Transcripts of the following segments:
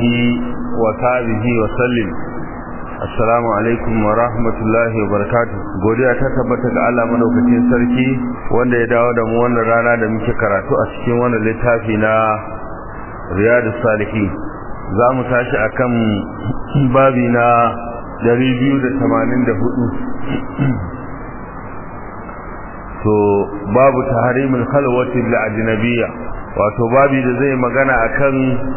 وصحبه وسلم. Assalamu alaikum wa rahmatullahi wa barakatuh. Godiya ta tabbata ga Allah madaukakin sarki wanda ya dawo da mu wannan rana da muke karatu a cikin wannan littafi na Riyadus Salihin. Za mu tashi akan babi na 284. To babu tahrimul khalwati lil ajnabiyya, wato babi da zai magana akan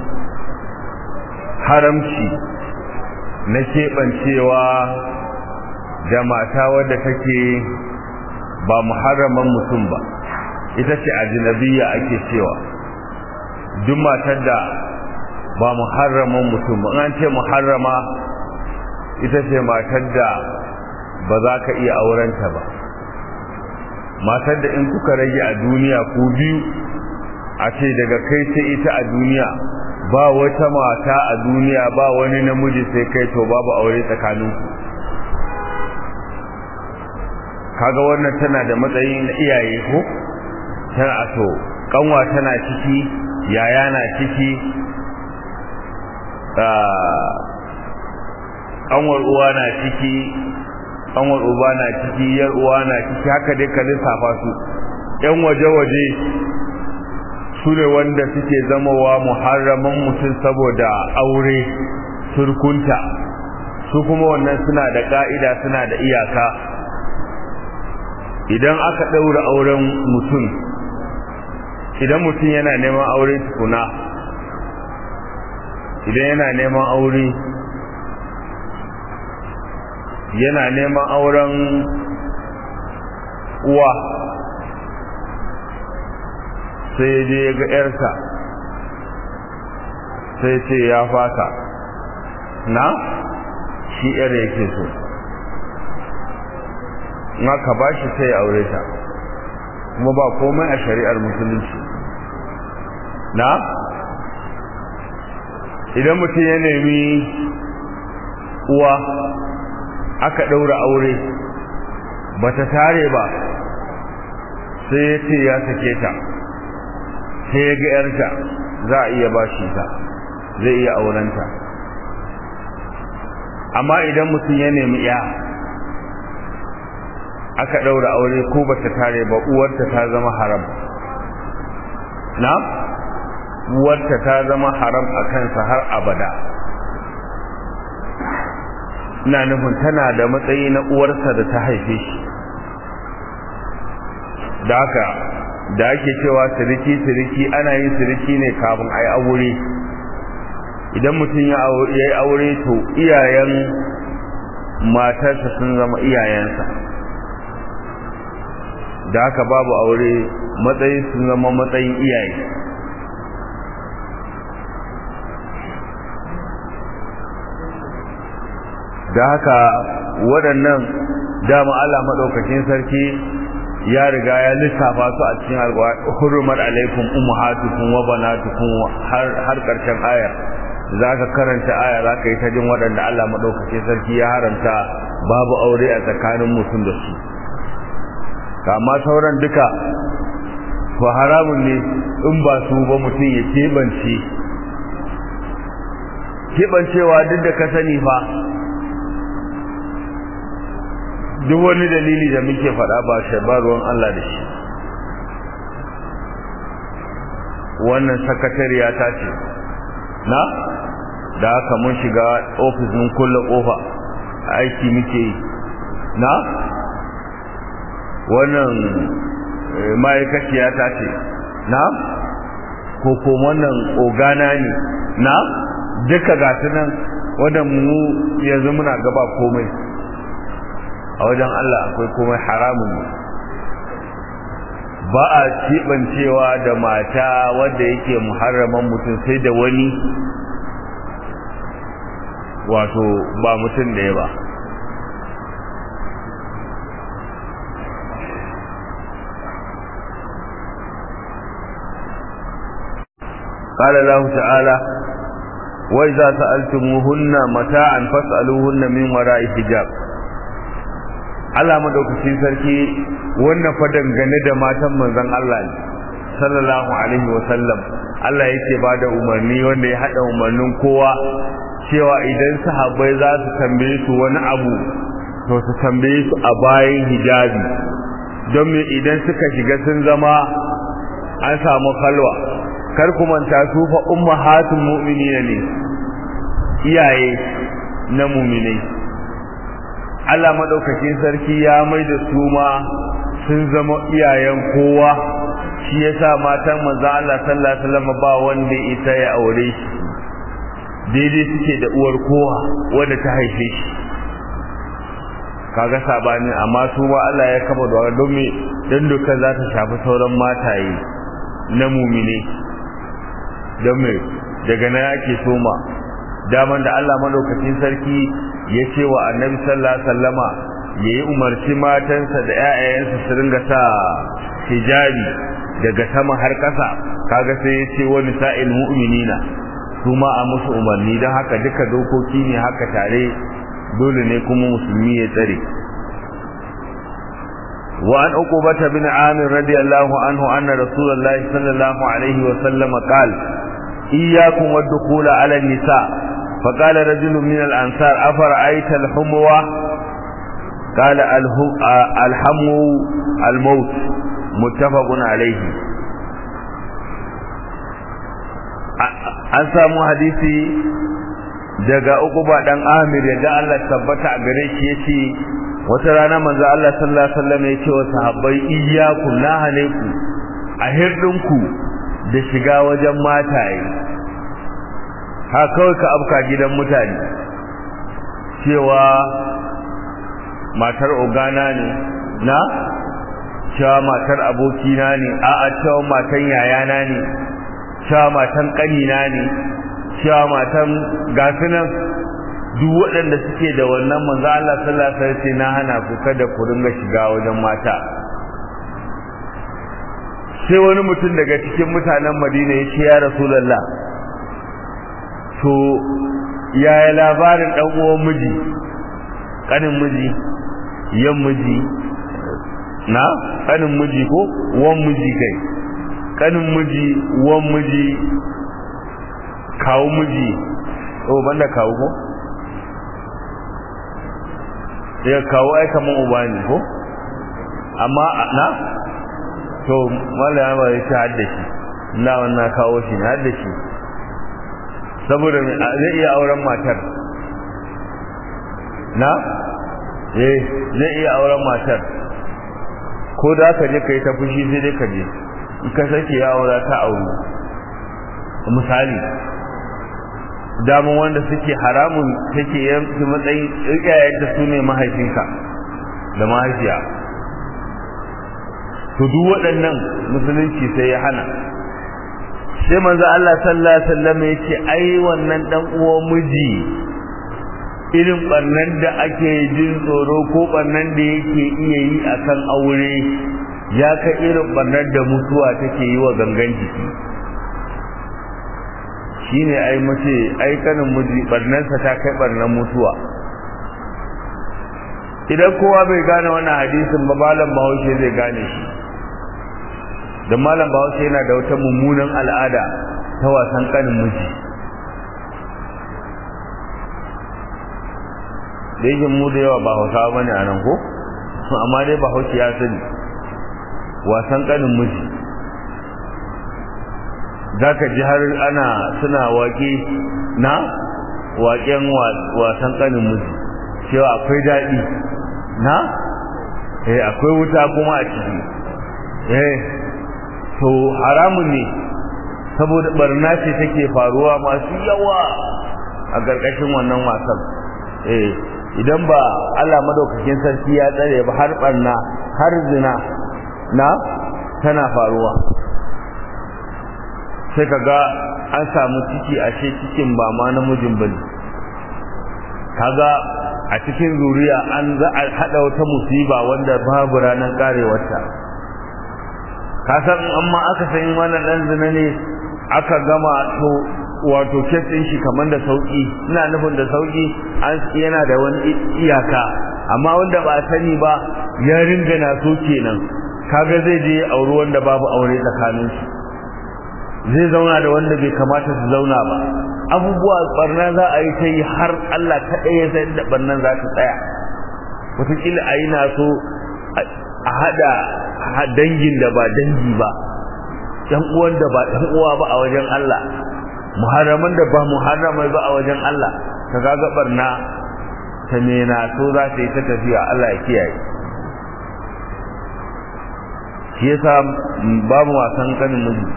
haramci na keɓancewa da mata wadda take ba muharraman mutum ba, ita ce ajnabiyya ake cewa. Duk matar da ba muharraman mutum ba, an ce muharrama ita ce matar da ba za ka iya aurenta ba, matar da in kuka rage a duniya ku biyu, a ce daga kai sai ita a duniya, ba wata mata a duniya, ba wani namiji sai kai, to babu aure tsakaninku. Kaga wannan tana da matsayin iyaye ko tana, to kanwa tana ciki, yaya na ciki, kanwar uwa na ciki, kanwar uba na ciki, yar uwa na ciki, haka dai ka lissafa su. Yan waje-waje su ne wanda suke zamowa muharraman mutum saboda aure, surkunta. Su kuma wannan suna da ka'ida, suna da iyaka. Idan aka ɗaura auren mutum, idan mutum yana neman aure tukuna, idan yana neman aure, yana neman auren uwa, sai je ga yarsa, sai ce ya fata na shi yar yake so, na ka ba shi sai aure ta, kuma ba komai a shari'ar musulunci. Na idan mutum ya nemi uwa, aka ɗaura aure bata tare ba, sai ya ce ya sake ta, sai ya ga yarta, za a iya bashi ta, zai iya aurenta. Amma idan mutum ya nemi ya, aka ɗaura aure ko bata tare ba, uwarta ta zama haram. Na uwarta ta zama haram a kansa har abada. Ina nufin tana da matsayi na uwarsa da ta haife shi. Da haka da ake cewa siriki ana yin siriki ne kafin a yi aure. Idan mutum ya yi aure, to iyayen matarsa sun zama iyayensa. Da haka babu aure, matsayi sun zama matsayin iyaye. Da haka waɗannan dama Allah maɗaukakin sarki ya riga ya lissafa su a cikin alƙur'ani. Hurmat alaikum ummahatukum wa banatukum, har ƙarshen aya. Zaka karanta aya, zaka yi ta jin waɗanda Allah maɗaukakin sarki ya haramta babu aure a tsakanin mutum da su. Amma sauran duka to haramun ne in ba su ba mutum ya keɓancewa duk da ka sani fa. Duk wani dalili da muke faɗa ba shabaruwan Allah da shi. Wannan sakatariya ta ce na da haka mun shiga ofisin kulle kofa, aiki muke yi. Na wannan ma'aikaciya ta ce na ko wannan ogana ne na, duka gasu nan wadda mu yanzu muna gaba komai a wajen Allah, akwai komai haramun ne. Ba a keɓancewa da mata wadda yake muharraman mutum sai da wani, wato ba mutum da ya ba. قال الله تعالى: وإذا سألتموهن متاعا فاسألوهن من وراء حجاب. Allah madaukakin sarki wannan fa dangane da matan manzon Allah ne sallallahu alaihi wasallam Allah yake bada umarni wanda ya hada umarnin kowa cewa idan sahabbai za su tambaye su wani abu to su tambaye su a bayan hijabi don me idan suka shiga sun zama an samu kalwa kar ku manta su fa ummahatul mu'minina ne iyaye na mu'minai Allah madaukakin sarki ya mai da su ma sun zama iyayen kowa shi yasa matan manzo Allah sallallahu alaihi wasallam ba wanda ita ya aure shi daidai suke da uwar kowa wanda ta haife shi kaga sabani amma su ma Allah ya kaba da don me dan duka za ta shafi sauran mataye na mu'mine don me daga nan yake soma daman da Allah madaukakin sarki ya ce wa annabi sallallahu alaihi wasallama yayi umarci matansa da ƴaƴayensa su ringa sa hijabi daga sama har ƙasa kaga sai ya ce wa nisa'il mu'minina kuma a musu umarni don haka duka dokoki ne haka tare dole ne kuma musulmi ya tsare wa an uqbata bin amir radiyallahu anhu anna rasulullahi sallallahu alaihi wa sallam qala iyyakum wad-dukhul ala an-nisa فقال رجل من الأنصار أفرأيت الحموة قال الحمو الموت متفق عليه an samu hadisi daga Uqba dan Amir yadda Allah tabbata a gare shi yace wata rana manzo Allah sallallahu alaihi wasallam yace wa sahabbai iyyakum nahaleku a hirdinku da shiga wajen mataye ha kawai ka abka gidan mutane cewa matar ogana ne na cewa matar abokina ne a'a cewa matan yayana ne cewa matan kanina ne cewa matan gasunan duk waɗanda suke da wannan manzo Allah sallallahu alaihi wasallam na hana ku kada ku ringa shiga wajen mata sai wani mutum daga cikin mutanen Madina ya ce ya Rasulullah to yaya labarin dan uwan miji kanin miji yan miji na kanin miji ko uwan miji kai kanin miji uwan miji kawo miji banda kawo ko ya kawo ai kaman uba ne ko amma na to mallama ya ce haddashi na wannan kawo shi ne haddashi saboda zai iya auren matar na zai iya auren matar ko da ka je kai ta fushi sai dai ka je in ka sake ya aura ta auru misali damun wanda suke haramun take yanki matsayin iyayen da su ne mahaifinka da mahaifiya to duk waɗannan musulunci sai ya hana sai manzo Allah sallallahu alaihi wasallam yace ai wannan dan uwan miji irin barnan da ake jin tsoro ko barnan da yake iya yi akan aure ya ka irin barnan da mutuwa take yi wa gangan jiki shine ai mace ai kanin miji barnansa ta kai barnan mutuwa idan kowa bai gane wannan hadisin ba malam Bahaushe zai gane shi da malam Bahaushe yana da wata mummunan al'ada ta wasan kanin miji da yake mu da yawa ba Hausawa bane a nan ko amma dai Bahaushe ya sani wasan kanin miji zaka ji har ana suna waƙe na waƙen wasan kanin miji cewa akwai daɗi na akwai wuta kuma a ciki to haramun ne saboda barna ce take faruwa masu yawa a gargashin wannan wasan idan ba Allah madaukakin sarki ya tsare ba har barna har zina na tana faruwa sai kaga an samu ciki ashe cikin ba ma namijin bane kaga a cikin zuriya an za a hada wata musiba wanda babu ranar karewarta kasan amma aka san wannan dan zina ne aka gama to wato kesin shi kaman da sauki ina nufin da sauki an yana da wani iyaka amma wanda ba sani ba ya ringa na so kenan kaga zai je auri wanda babu aure tsakaninsu, zai zauna da wanda bai kamata su zauna ba. Abubuwa barna za a yi ta yi har Allah kaɗai ya san da barnan za ta tsaya. Wataƙila a yi na so a haɗa dangin da ba dangi ba, ɗan uwan da ba ɗan uwa ba a wajen Allah, muharraman da ba muharramai ba a wajen Allah. Ka ga barna ta mena so za ta yi ta tafiya. Allah ya kiyaye. Shi yasa babu wasan kanin miji.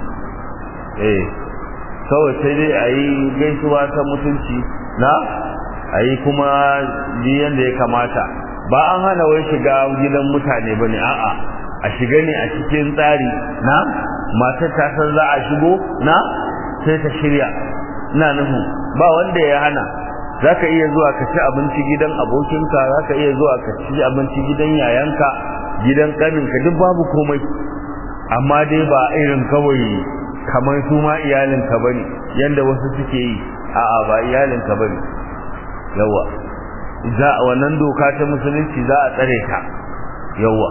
Kawai sai dai a yi gaisuwa ta mutunci na a yi kuma biyan da ya kamata. Ba an hana wai shiga gidan mutane ba ne, a'a a shiga ne a cikin tsari na matar ta san za a shigo na sai ta shirya. Ina nuhu ba wanda ya hana. Za ka iya zuwa ka ci abinci gidan abokinka, za ka iya zuwa ka ci abinci gidan yayanka, gidan ƙaninka, duk babu komai. Amma dai ba irin kawai kamar su ma iyalinka ba ne yadda wasu suke yi. A'a ba iyalinka ba ne. Yawa wannan doka ta musulunci za a tsare ta. Yawa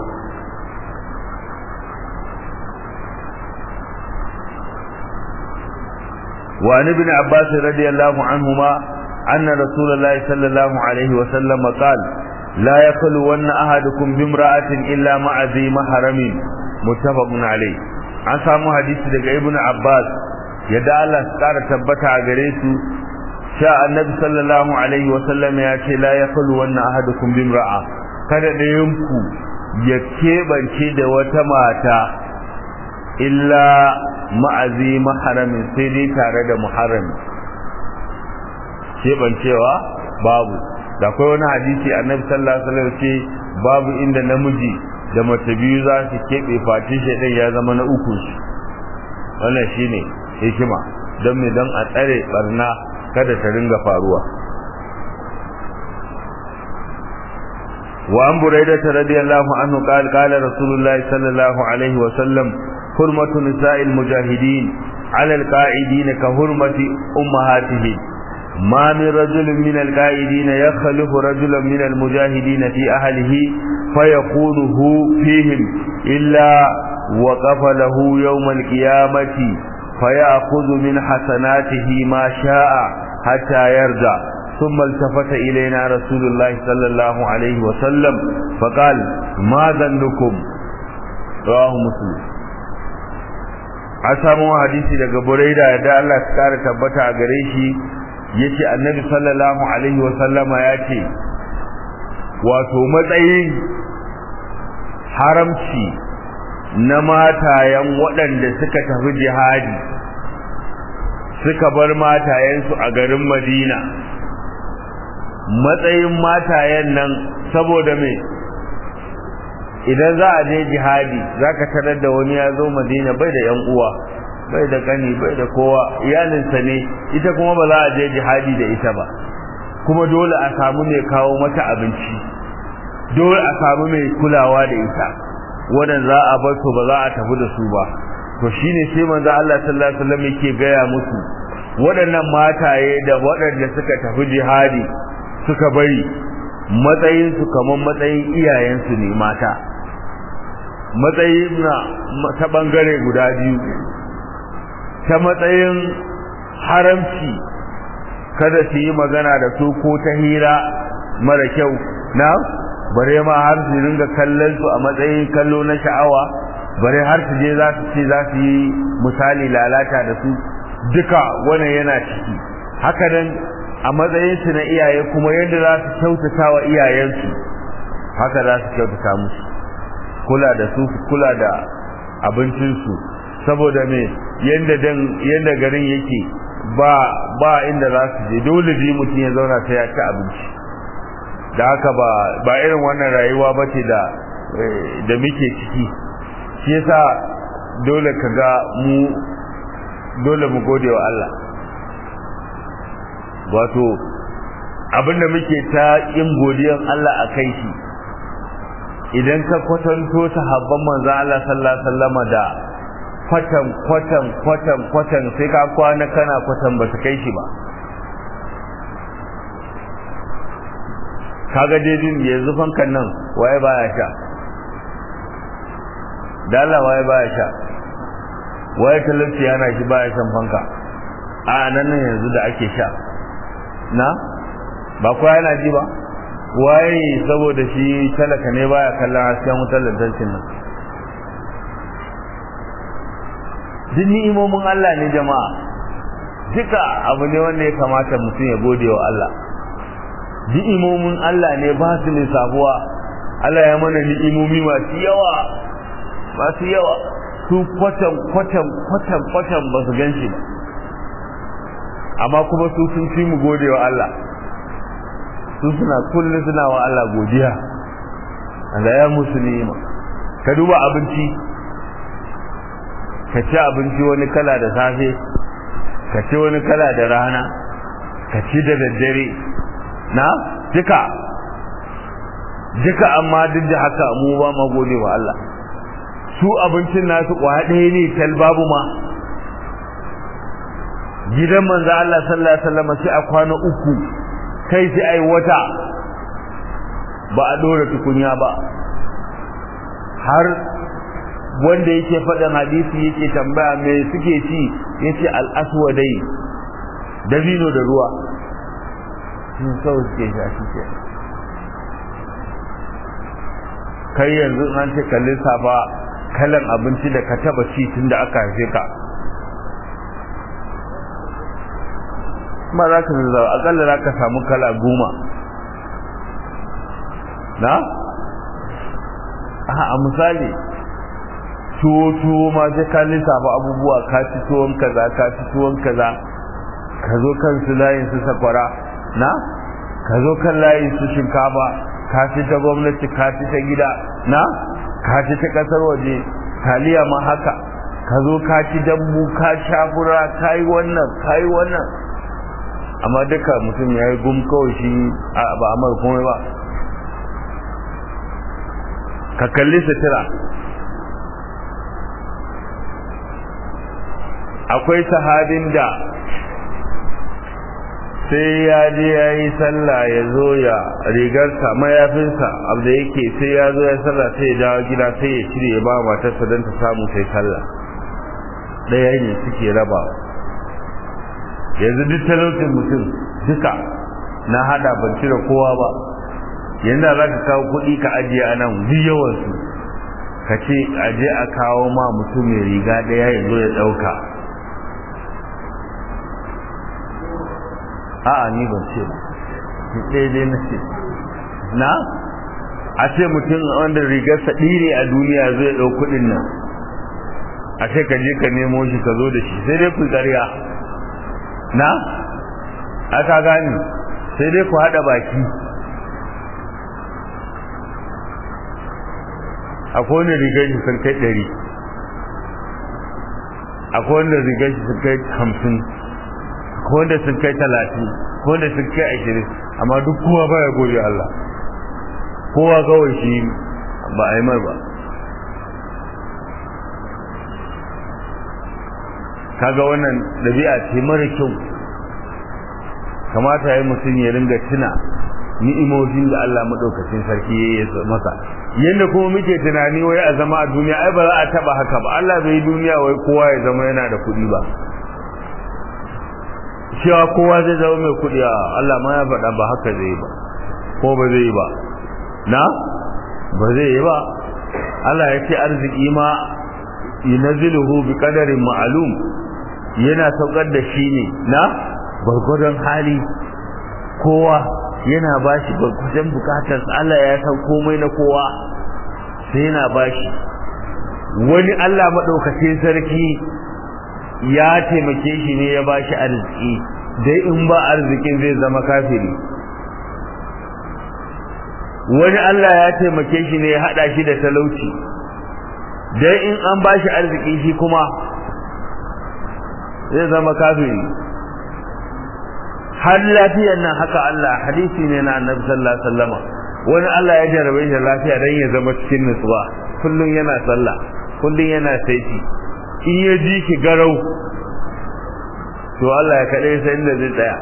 وعن ابن عباس رضي الله عنهما أن رسول الله صلى الله عليه وسلم قال لا يخلون أحدكم بامرأة إلا مع ذي محرم متفق عليه. an samu hadisi daga ibn Abbas yadda Allah ya kara tabbata a gare su sha annabi sallallahu alaihi wa sallam ya ce la yakhlu wanna ahadukum bimra'a, kada ɗayanku ya keɓance da wata mata illa ma'azi maharamin, sai dai tare da muharrami. Keɓancewa babu. Da akwai wani hadisi annabi sallallahu alaihi wa sallam ce babu inda namiji da mace biyu za su keɓe fatin shaidan ya zama na uku shi. Wannan shine hikima, don me don a tsare barna kada ta ringa faruwa. wa an buraida radiyallahu anhu qala qala rasulullah sallallahu alaihi wa sallam hurmatu nisa'il mujahidin ala alqa'idin ka hurmati ummahatihim ma min rajulin min alqa'idin yakhlufu rajulan min almujahidin fi ahlihi فيقوله فيهم إلا وقف له يوم القيامة فيأخذ من حسناته ما شاء حتى يرجع. ثم التفت إلينا رسول الله صلى الله عليه وسلم فقال ما ظنكم؟ رواه مسلم. asamu hadisi daga Buraida da Allah ya kare tabbata a gare shi yace annabi sallallahu alaihi wa sallama yace wato matsayin haramci na matayen waɗanda suka tafi jihadi suka bar matayensu a garin Madina, matsayin matayen nan saboda me idan za a je jihadi zaka tarar da wani ya zo Madina bai da yan uwa, bai da kani, bai da kowa, iyalinsa ne, ita kuma ba za a je jihadi da ita ba, kuma dole a samu mai kawo mata abinci, dole a samu mai kulawa da ita, wannan za a bar su ba za a tafi da su ba. To shine sai manzo Allah sallallahu alaihi wasallam yake gaya musu waɗannan mataye da waɗanda suka tafi jihadi suka bari matsayin su kamar matsayin iyayen su ne mata, matsayin na ta bangare guda biyu, ta matsayin haramci kada su yi magana da su ko ta hira mara kyau na bare ma har su ringa kallon su a matsayin kallo na sha'awa, bare har su je za su ce za su yi misali lalata da su, duka wannan yana ciki. Haka nan a matsayin su na iyaye kuma yadda za su kyautata wa iyayensu haka za su kyautata musu, kula da su, kula da abincinsu, saboda me yadda garin yake ba inda za su je, dole ji mutum ya zauna sai ya ci abinci. Da haka ba irin wannan rayuwa ba ce da muke ciki. Shi yasa dole kaga dole mu gode wa Allah. Wato abinda muke ta yin godiyan Allah a kai shi, idan ka kwatanto sahabban manzon Allah sallallahu alaihi wasallam da kwatan sai ka kwana kana kwatan ba su kai shi ba. kaga daidin yanzu fankan nan waye baya sha, da Allah waye baya sha waye talauci yana shi baya shan fanka a nan yanzu da ake sha na ba kowa yana ji ba waye saboda shi talaka ne baya kallon hasken wutar lantarkin nan duk ni'imomin Allah ne jama'a duka abu ne wanda ya kamata mutum ya gode wa Allah ni'imomin Allah ne ba su ne sabuwa Allah ya mana ni'imomi masu yawa su kwatan ba su ganshi ba amma kuma su sun fi mu gode wa Allah su suna kullum suna wa Allah godiya Allah ya musu ni'ima ka duba abinci ka ci abinci wani kala da safe ka ci wani kala da rana ka ci da daddare na duka amma duk da haka mu ba ma gode wa Allah su abincin nasu kwaya ɗaya ne tal babu ma gidan manzo Allah sallallahu alaihi wasallam sai a kwana uku kai sai ai wata ba a dora tukunya ba har wanda yake faɗin hadisi yake tambaya me suke ci yace al-aswadai dabino da ruwa sun sau suke shafi ke kai yanzu an ce kallon safa kalan abinci da ka taba ci tun da aka haife ka ma za ka zazzawa akalla za ka samu kala 10 na? a misali tuwo ma sai ka lissafa abubuwa ka ci tuwon kaza ka zo kan su layin su sakwara na ka zo kan layin su shinkafa ka ci ta gwamnati ka ci ta gida na ka ci ta kasar waje taliya ma haka ka zo ka ci dambu ka sha fura ka yi wannan amma duka mutum ya yi gum kawai shi ba a mara komai ba ka kalli sutura akwai sahabin da sai ya je ya yi sallah ya zo ya rigarsa mayafinsa abu da yake sai ya zo ya sallah sai ya dawo gida sai ya cire ya ba matarsa don ta samu sai sallah ɗaya ne suke rabawa yanzu duk talautin mutum duka na hada ban cire kowa ba yanda za ka kawo kuɗi ka ajiye a nan duk yawansu ka ce aje a kawo ma mutum mai riga ɗaya ya zo ya ɗauka a'a ni ban ce ba daidai na ce na a ce mutum wanda rigarsa ɗire a duniya zai ɗau kuɗin nan a ce ka je ka nemo shi ka zo da shi sai dai ku ƙarya na aka gani sai dai ku haɗa baki akwai wanda rigar shi sun kai 100 akwai wanda rigar shi sun kai 50 ko wanda sun kai 30 ko wanda sun kai 20 amma duk kowa baya gode Allah kowa kawai shi ba a yi mar ba kaga wannan dabi'a ce mara kyau kamata yayin mutum ya ringa tuna ni'imomin da Allah madaukakin sarki ya yi masa yanda kuma muke tunani wai a zama a duniya ai ba za a taba haka ba Allah bai duniya wai kowa ya zama yana da kuɗi ba cewa kowa zai zama mai kuɗi Allah ma ya faɗa ba haka zai ba ko ba zai ba na ba zai yi ba Allah ya ce arziki ma yunziluhu bi qadarin ma'lum yana saukar da shi ne na gurgurdan hali kowa yana bashi gurgurdan bukatar Allah ya san komai na kowa sai yana bashi wani Allah madaukakin sarki ya taimake shi ne ya bashi arziki dai in ba arzikin zai zama kafiri wani Allah ya taimake shi ne ya hada shi da talauci dai in an bashi arziki shi kuma zai zama kafiri har lafiyar nan haka Allah hadisi ne na Annabi sallallahu alaihi wasallam wani Allah ya jarabe shi lafiya dan ya zama cikin nutsuwa kullun yana sallah kullun yana saiti in ya ji ki garau to Allah ya kade sai inda zai tsaya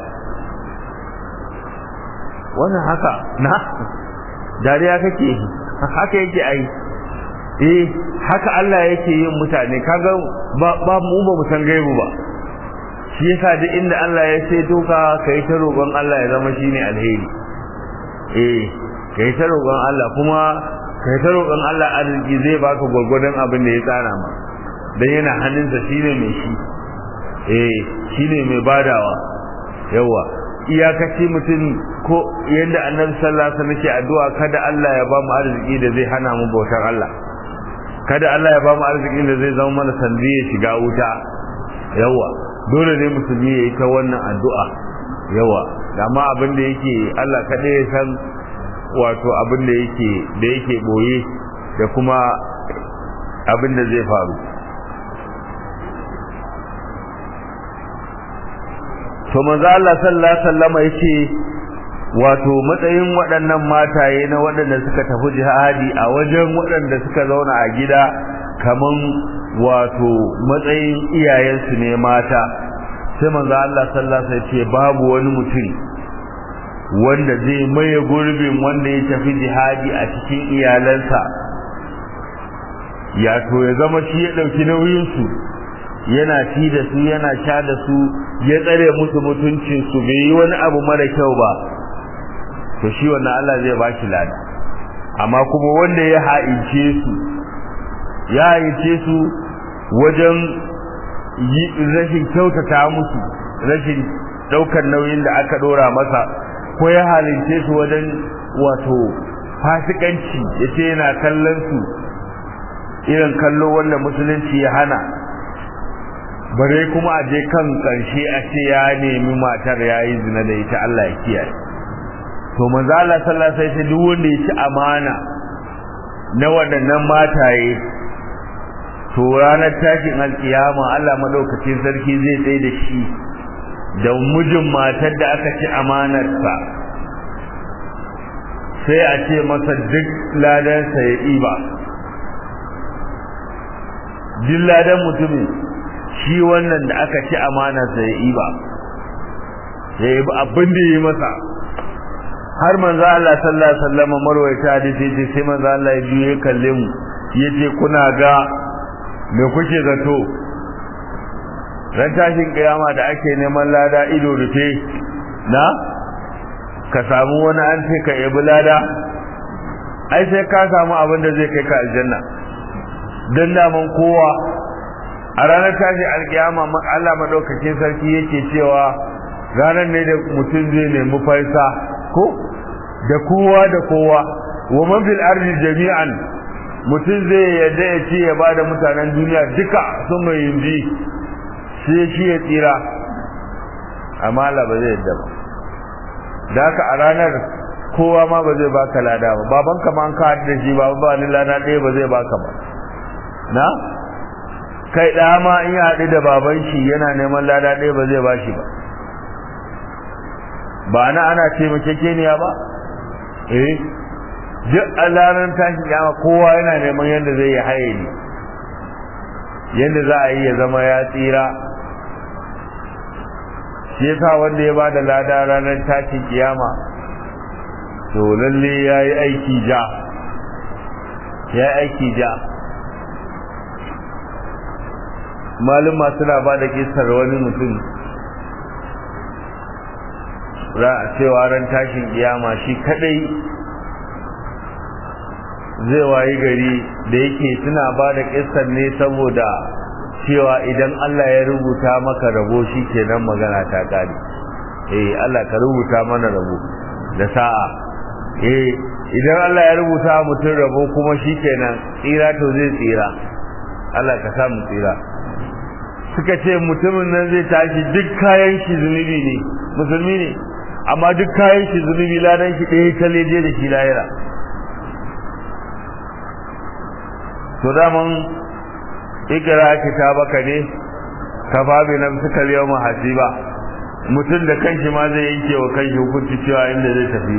wannan haka na dariya kake haka yake ai haka Allah yake yin mutane kaga ba mu san gaibu ba shi yasa duk inda Allah ya ce doka kai ta roƙon Allah ya zama shine alheri kai ta roƙon Allah kuma kai ta roƙon Allah arziki zai baka gurgurdan abin da ya tsara ma dan yana hannunsa shine mai shi shine mai badawa yawa iyakaci mutum ko yanda Annabi sallallahu alaihi wasallam ke addu'a kada Allah ya ba mu arziki da zai hana mu bautar Allah kada Allah ya ba mu arzikin da zai zama mana sandiya shiga wuta yawa dole ne musulmi ya yi ta wannan addu'a yawa amma abin da yake Allah kaɗai ya san wato abin da yake boye da kuma abin da zai faru. To manzo Allah sallallahu alaihi wasallam yace wato matsayin waɗannan mataye na waɗanda suka tafi jihadi a wajen waɗanda suka zauna a gida kaman wato matsayin iyayensu ne mata. Sai manzo Allah sallallahu alaihi wasallam ce babu wani mutum wanda zai maye gurbin wanda ya tafi jihadi a cikin iyalansa ya to ya zama shi ya dauki nauyin su yana ci da su yana sha da su ya tsare musu mutuncin su bai yi wani abu mara kyau ba to shi wannan Allah zai ba shi lada. Amma kuma wanda ya haice su wajen rashin kyautata musu rashin daukar nauyin da aka dora masa ko ya halince su wajen wato fasikanci yace yana kallon su irin kallo wanda musulunci ya hana bare kuma a je kan karshe a ce ya nemi matar yayi zina da ita Allah ya kiyaye. To manzo Allah sallallahu alaihi wasallam duk wanda ya ci amana na waɗannan mataye to ranar tashin alkiyama Allah madaukakin sarki zai tsaye da shi da mijin matar da aka ci amanarsa sai a ce masa duk ladansa ya ɗiba duk ladan mutumin shi wannan da aka ci amanarsa ya ɗiba ya yi abin da ya yi masa har manzo Allah sallallahu alaihi wasallam marwayata hadisi sai manzo Allah ya biye kalle mu yace kuna ga me kuke zato ran tashin kiyama da ake neman lada ido rufe na ka samu wani an ce ka yabi lada ai sai ka samu abin da zai kai ka aljanna dan daman kowa a ranar tashin alkiyama Allah madaukakin sarki yake cewa ranar ne da mutum zai nemi faisa ko da kowa wa man fil ardi jami'an mutum zai yadda ya ce ya bada mutanen duniya duka sun mai yinji sai shi ya tsira amma Allah ba zai yadda ba da haka a ranar kowa ma ba zai baka lada ba babanka ma an ka da shi ba ni lada ɗaya ba zai baka ba na kai ɗa ma in ya haɗu da baban shi yana neman lada ɗaya ba zai ba shi ba ana taimakekeniya ba duk a ranar tashin kiyama kowa yana neman yadda zai yi haye ne yadda za a yi ya zama ya tsira shi yasa wanda ya bada lada ranar tashin kiyama to lalle ya yi aiki ja maluma suna ba da kisar wani mutum cewa ran tashin kiyama shi kadai zai wayi gari da yake suna ba da kissar ne saboda cewa idan Allah ya rubuta maka rabo shikenan magana ta kare Allah ka rubuta mana rabo da sa'a idan Allah ya rubuta mutum rabo kuma shikenan tsira to zai tsira Allah ka sa mu tsira suka ce mutumin nan zai tashi duk kayan shi zunubi ne musulmi ne amma duk kayan shi zunubi ladan shi ɗaya kalle je da shi lahira to daman ikra kitabaka ne kafa bi nafsika al-yawma hasiba mutum da kanshi ma zai yanke wa kanshi hukunci cewa inda zai tafi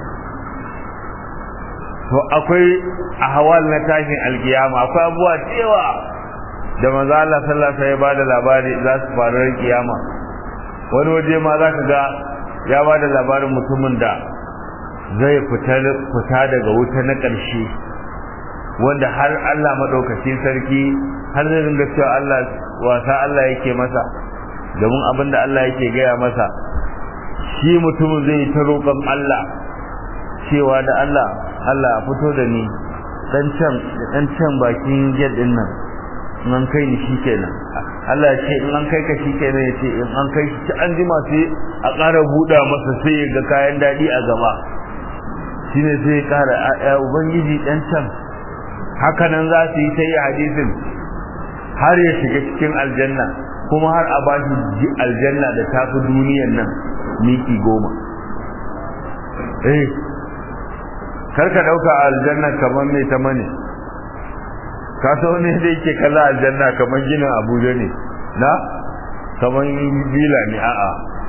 to akwai ahwal na tashin alkiyama akwai abubuwa cewa da manzo Allah sallallahu alaihi wasallam ya bada labari za su faru ran kiyama wani waje ma zaka ga ya bada labarin mutumin da zai fita daga wuta na ƙarshe wanda har Allah madaukakin sarki har zai ringa cewa Allah wasa Allah yake masa, domin abinda Allah yake gaya masa shi mutum zai ta roƙon Allah cewa da Allah fito da ni dan can bakin gate din nan in an kai ni shikenan. Allah ya ce in an kai ka shikenan, ya ce in an kai shi an jima sai a ƙara buɗa masa sai ya ga kayan daɗi a gaba, shine sai ya ƙara ya ubangiji dan can. Haka nan za su yi ta yi hadisin har ya shiga cikin aljanna, kuma har a ba shi aljanna da tafi duniyan nan miki 10. Karka dauka aljanna kamar mai ta mane, ka so ne da yake kalla aljanna kamar ginin Abuja ne na kamar bila ne. A'a,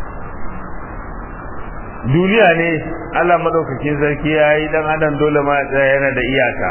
duniya ne Allah madaukakin sarki yayi dan adam dole ma ya tsaya yana da iyaka.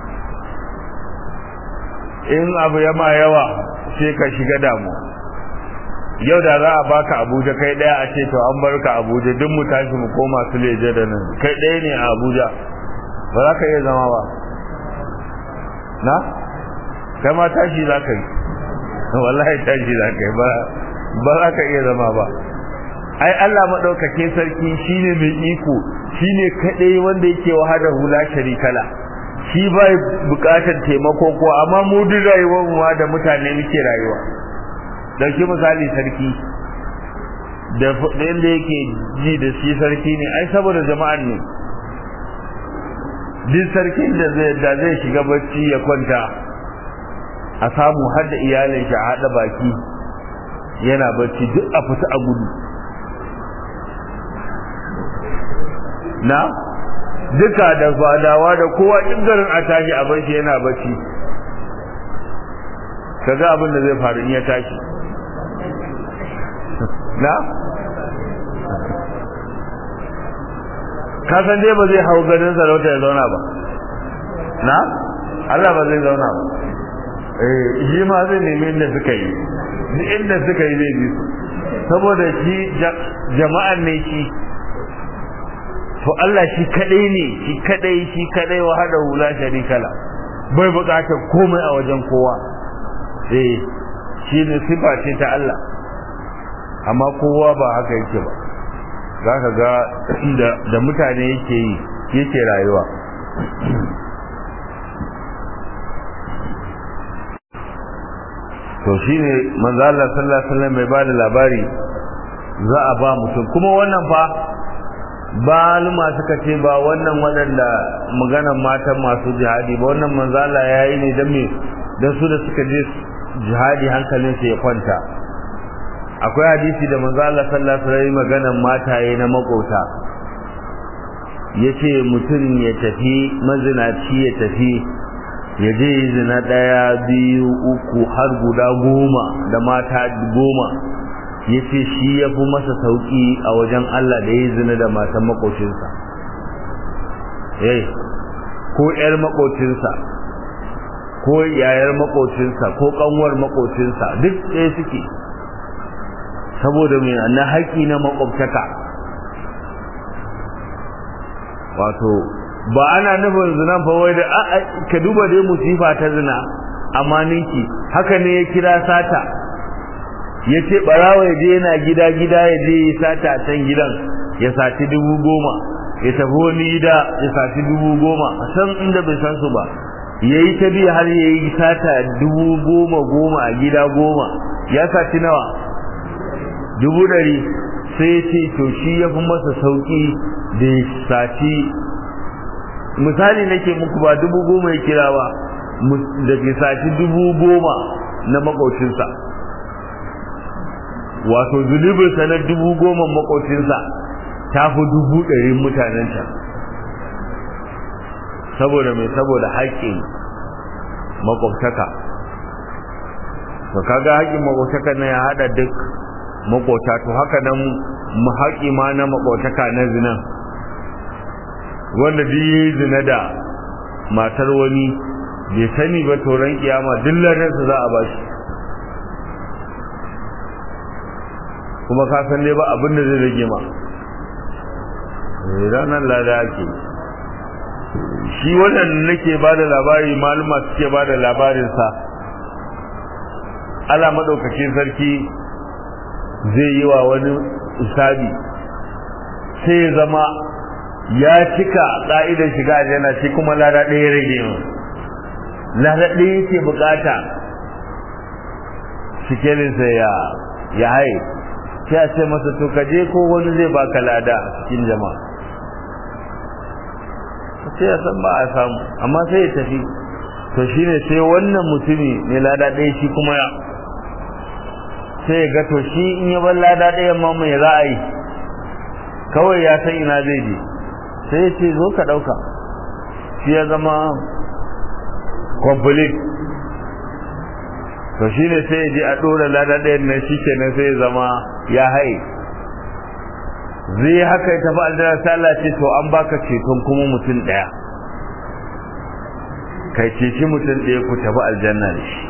In abu ya ma yawa sai ka shiga damu. Yau da za a baka Abuja kai daya a ce to an barka Abuja duk mu tashi mu koma su leje da nan, kai daya ne a Abuja, ba za ka iya zama ba na? Kai ma tashi za ka yi, wallahi tashi za ka yi, ba za ka iya zama ba. Ai Allah maɗaukakin sarki shine mai iko, shine kaɗai wanda yake wahdahu la sharikala, shi bai buƙatar taimako ko, amma mu duk rayuwar mu da mutane muke rayuwa. Dauki misali sarki da inda yake ji da shi sarki ne, ai saboda jama'an ne. Duk sarkin da zai shiga bacci ya kwanta a samu har da iyalin shi a hada baki yana bacci, duk a fita a gudu na duka da fadawa da kowa in garin a tashi a bar shi yana bacci. kaga abin da zai faru in ya tashi na kasan dai ba zai hau ganin sarauta ya zauna ba na Allah ba zai zauna ba. Shi ma zai nemi inda suka yi, duk inda suka yi zai bi su, saboda shi jama'an ne shi. To Allah shi kadai ne, shi kadai wa hada hula sharikala, bai bukatar komai a wajen kowa. Shi ne sifa ce ta Allah, amma kowa ba haka yake ba. Za ka ga da mutane yake rayuwa. To shi ne manzo Allah sallallahu alaihi wasallam mai bada labari za a ba mutum, kuma wannan fa maluma suka ce ba wannan waɗanda maganan matan masu jihadi ba, wannan manzo Allah yayi ne dan me, dan su da suka je jihadi hankalinsu ya kwanta. Akwai hadisi da manzo Allah sallallahu alaihi wasallam maganan mataye na makota, yace mutum ya tafi mazinaci ya tafi ya je zina 1 2 3 har guda 10 da mata 10, yace shi yafi masa sauki a wajen Allah da yayi zina da matan makocinsa, ko yar makocinsa ko yayar makocinsa ko kanwar makocinsa, duk ɗaya suke, saboda mai na haƙi na makwabtaka. Wato ba ana nufin zina fa wai da ka duba dai musifa ta zina, amma ninki haka ne ya kira sata, yace barawa ya je yana gida ya je ya sata a can gidan, ya saci 10,000, ya tafi wani gida ya saci 10,000 a san inda bai san su ba, yayi ta bi har yayi sata 10,000 a gida 10, ya saci nawa 100,000. sai ce to shi ya fi masa sauki da ya saci, misali nake muku ba 10,000 ya kira ba, da ke saci 10,000 na makocinsa, wato zunubinsa na 10,000 makocinsa ta fi 100,000 mutanen can. Saboda mai, saboda haƙƙin makwabtaka. To kaga haƙƙin makwabtaka na ya haɗa duk makwabta, to haka nan haƙƙi ma na makwabtaka na zina, wanda duk yi zina da matar wani bai sani ba, toron kiyama dillanarsa za a ba shi, kuma ka san dai ba abin da zai rage ma ranar lada ake. shi wannan nake bada labari maluma suke bada labarin sa Allah madaukakin sarki zai yi wa wani isabi sai zama ya cika ka'idar shiga aljanna shi kuma lada ɗaya rage mu lada ɗaya yake bukata shikelin sai ya haye sai a ce masa to kaje ko wani zai baka lada a cikin jama'a sai ya san ba a samu amma sai ya tafi to shine sai wannan mutumi ne lada ɗaya shi kuma sai ya ga to shi in ya bar lada ɗaya ma mai za a yi kawai ya san ina zai je sai ya ce zo ka ɗauka shi ya zama complete to shine sai ya je a ɗora lada ɗayan nan shi kenan sai ya zama ya haye zai haka ya tafi aljanna sai Allah ce to an baka ceton kuma mutum ɗaya kai ceci mutum ɗaya ku tafi aljanna da shi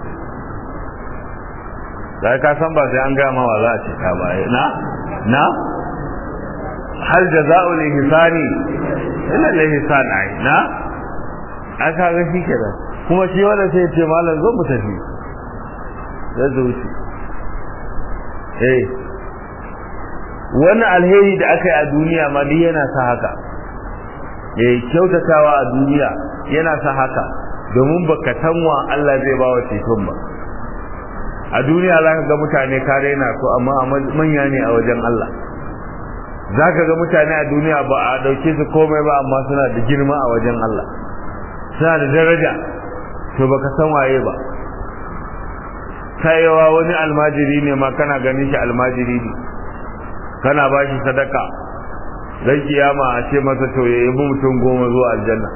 da ka san ba sai an gama wa za a cika ba na hal jaza'ul ihsani illa al-ihsan ai na aka ga shi kenan kuma shi wanda sai ya ce malam zo mu tafi zai zo shi wani alheri da aka yi a duniya ma duk yana sa haka kyautatawa a duniya yana sa haka domin baka tanwa Allah zai ba wa ceton ba a duniya za ka ga mutane kare na so amma manya ne a wajen Allah za ka ga mutane a duniya ba a dauke su komai ba amma suna da girma a wajen Allah suna da daraja to baka san waye ba kayawa wani almajiri ne ma kana ganin shi almajiri ne kana ba shi sadaka dan kiyama a ce masa to ya yi mutum 10 zuwa aljanna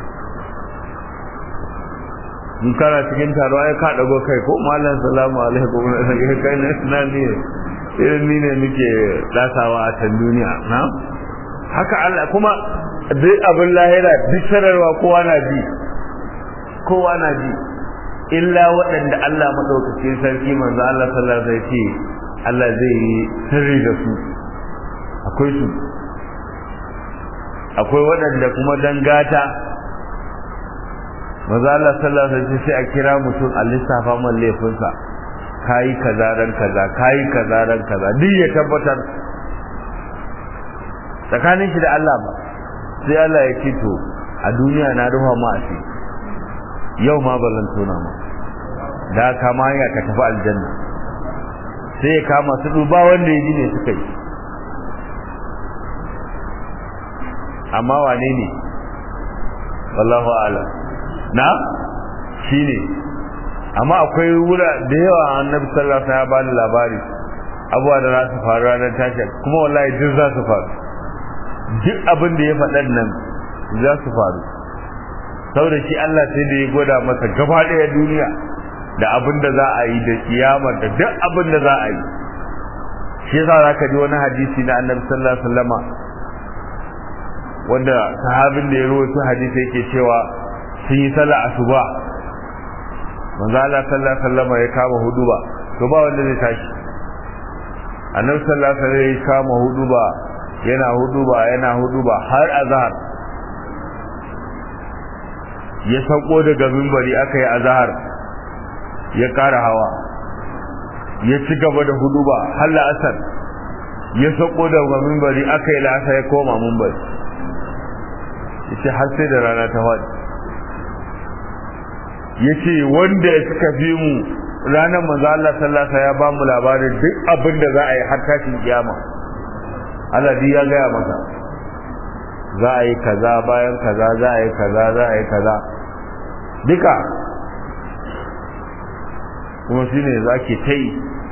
in kana cikin taro ai ka dago kai ko mallan salamu alaikum kai ne nan ne irin ni ne muke dasawa a tan duniya na haka Allah kuma duk abin lahira duk sararwa kowa na ji illa waɗanda Allah madaukakin sarki manzo Allah sallallahu alaihi wasallam Allah zai yi sirri da su akwai waɗanda kuma dangata manzo Allah sallallahu alaihi wasallam sai a kira mutum a lissafa man laifinsa kai kaza ran kaza kai kaza ran kaza duk ya tabbatar tsakanin shi da Allah ba sai Allah ya ce to a duniya na ruha ma asiri yau ma bazan tona ma da kama ya ka tafi aljanna sai ya kama su duba wanda ya ji ne suka yi amma wane ne wallahu a'lam na shine amma akwai wura da yawa annabi sallallahu alaihi wasallam ya bani labari abuwa da za su faru ranar tashi kuma wallahi duk za su faru duk abin da ya faɗan nan za su faru saboda shi Allah sai da ya gwada masa gaba ɗaya duniya da abin da za a yi da kiyama da duk abin da za a yi shi yasa zaka ji wani hadisi na annabi sallallahu alaihi wasallam wanda sahabin da ya rawaito hadisi yake cewa sun yi sallah asuba manzo Allah sallallahu alaihi wasallam ya kama huduba to ba wanda zai tashi annabi sallallahu alaihi wasallam ya kama huduba yana huduba har azhar ya sauko daga minbari akai azhar ya kara hawa ya ci gaba da huduba har la'asar ya sauko daga minbari akai la'asar ya koma minbari yace har sai da rana ta wadi yace wanda suka fi mu ranar manzo Allah sallallahu alaihi wasallam ya ba mu labarin duk abin da za a yi har tashin kiyama Allah ya gaya masa za a yi kaza bayan kaza za a yi kaza za a yi kaza duka kuma shine zaki tai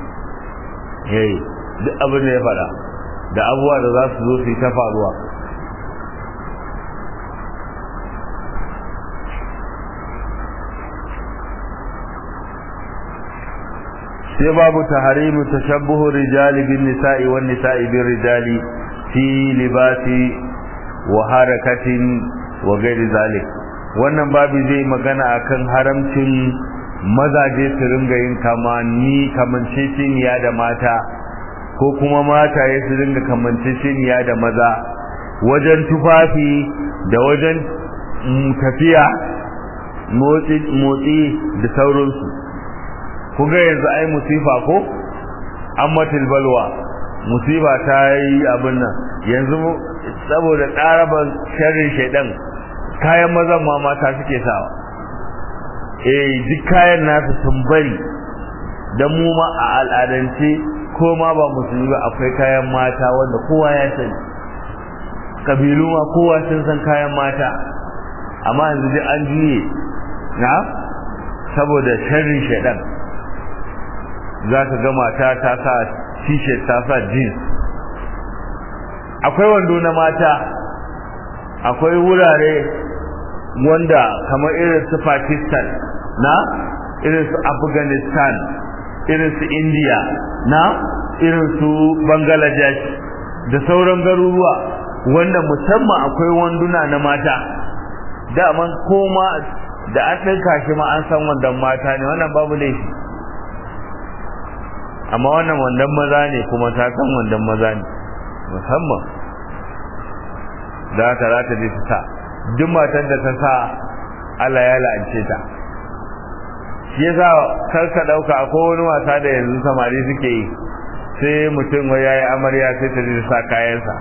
duk abin da ya fada da abubuwa da za su zo su yi ta faruwa sai babu tahrimu tashabbuhu rijali bin nisa'i wan nisa'i bir rijali fi libasi wa harakatin wa ghairi zalik wannan babu zai magana akan haramcin mazaje su ringa yin kamanceceniya da mata ko kuma mata ya su ringa kamanceceniya da maza wajen tufafi da wajen tafiya motsi da sauransu. ku ga yanzu ai musifa ko ammatil balwa musiba ta yi abin nan yanzu saboda tsaraban sharrin shaidan kayan mazan ma mata suke sawa duk kayan nasu sun bari dan mu ma a al'adance ko ma ba musulmi ba akwai kayan mata wanda kowa ya sani kabilu ma kowa sun san kayan mata amma yanzu dai an juye na saboda sharrin shaidan za ka ga mata ta sa t-shirt ta sa jeans akwai wando na mata akwai wurare wanda kamar irin su Pakistan na irin su Afghanistan irin su India na irin su Bangladesh da sauran garuruwa wanda musamman akwai wanduna na mata da man koma da an ɗinka shi ma an san wandan mata ne wannan babu laifi amma wannan wandan maza ne kuma ta san wandan maza ne musamman da ta rata da ta duk matar da ta sa Allah ya la'ance ta shi yasa kar ka dauka akwai wani wasa da yanzu samari suke yi sai mutum wai yayi amarya sai ta ji sa kayansa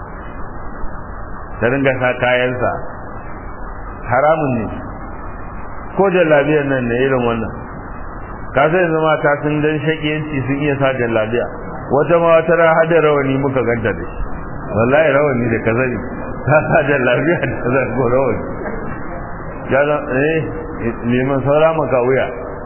ta dinga sa kayansa haramun ne ko jallabiyar nan ne irin wannan ka sai yanzu mata sun dan shakiyanci sun iya sa jallabiya wata ma wata hada rawani muka ganta da shi wallahi rawani da kazari ta sa jallabiya da zai go rawani ya da neman saura maka wuya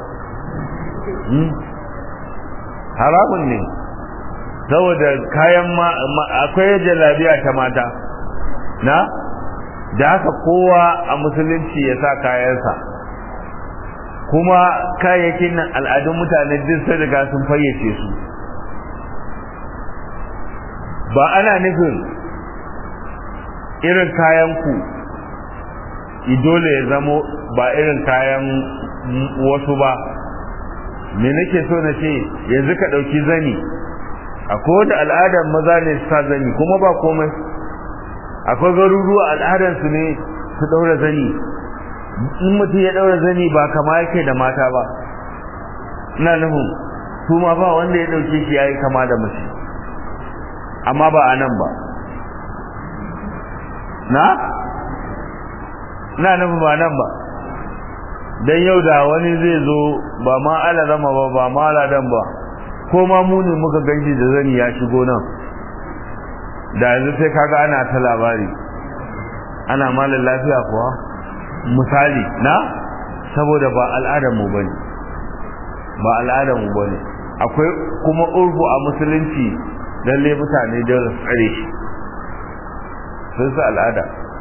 haramun ne saboda kayan akwai jallabiya ta mata na da haka kowa a musulunci ya sa kayansa kuma kayayyakin nan al'adun mutane duk sun riga sun fayyace su ba ana nufin irin kayan ku dole ya zamo ba irin kayan wasu ba me nake so na ce yanzu ka dauki zani akwai wanda al'adar maza ne su sa zani kuma ba komai akwai garuruwa al'adar su ne su daura zani in mutum ya daura zani ba kama yake da mata ba ina nufin su ma ba wanda ya dauke shi yayi kama da mace amma ba anan ba na nufin ba nan ba dan yau da wani zai zo ba ma alarama ba ma aladan ba ko ma mu ne muka ganshi da zani ya shigo nan da yanzu sai kaga ana ta labari ana malin lafiya kuwa misali na saboda ba al'adar mu bane ba al'adar mu bane akwai kuma urfu a musulunci lalle mutane da tsare shi sun sa al'ada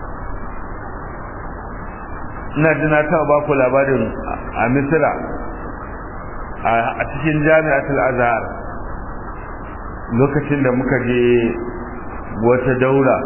ina jina ta ba ku labarin a Misira a cikin jami'atul Azhar lokacin da muka je wata daura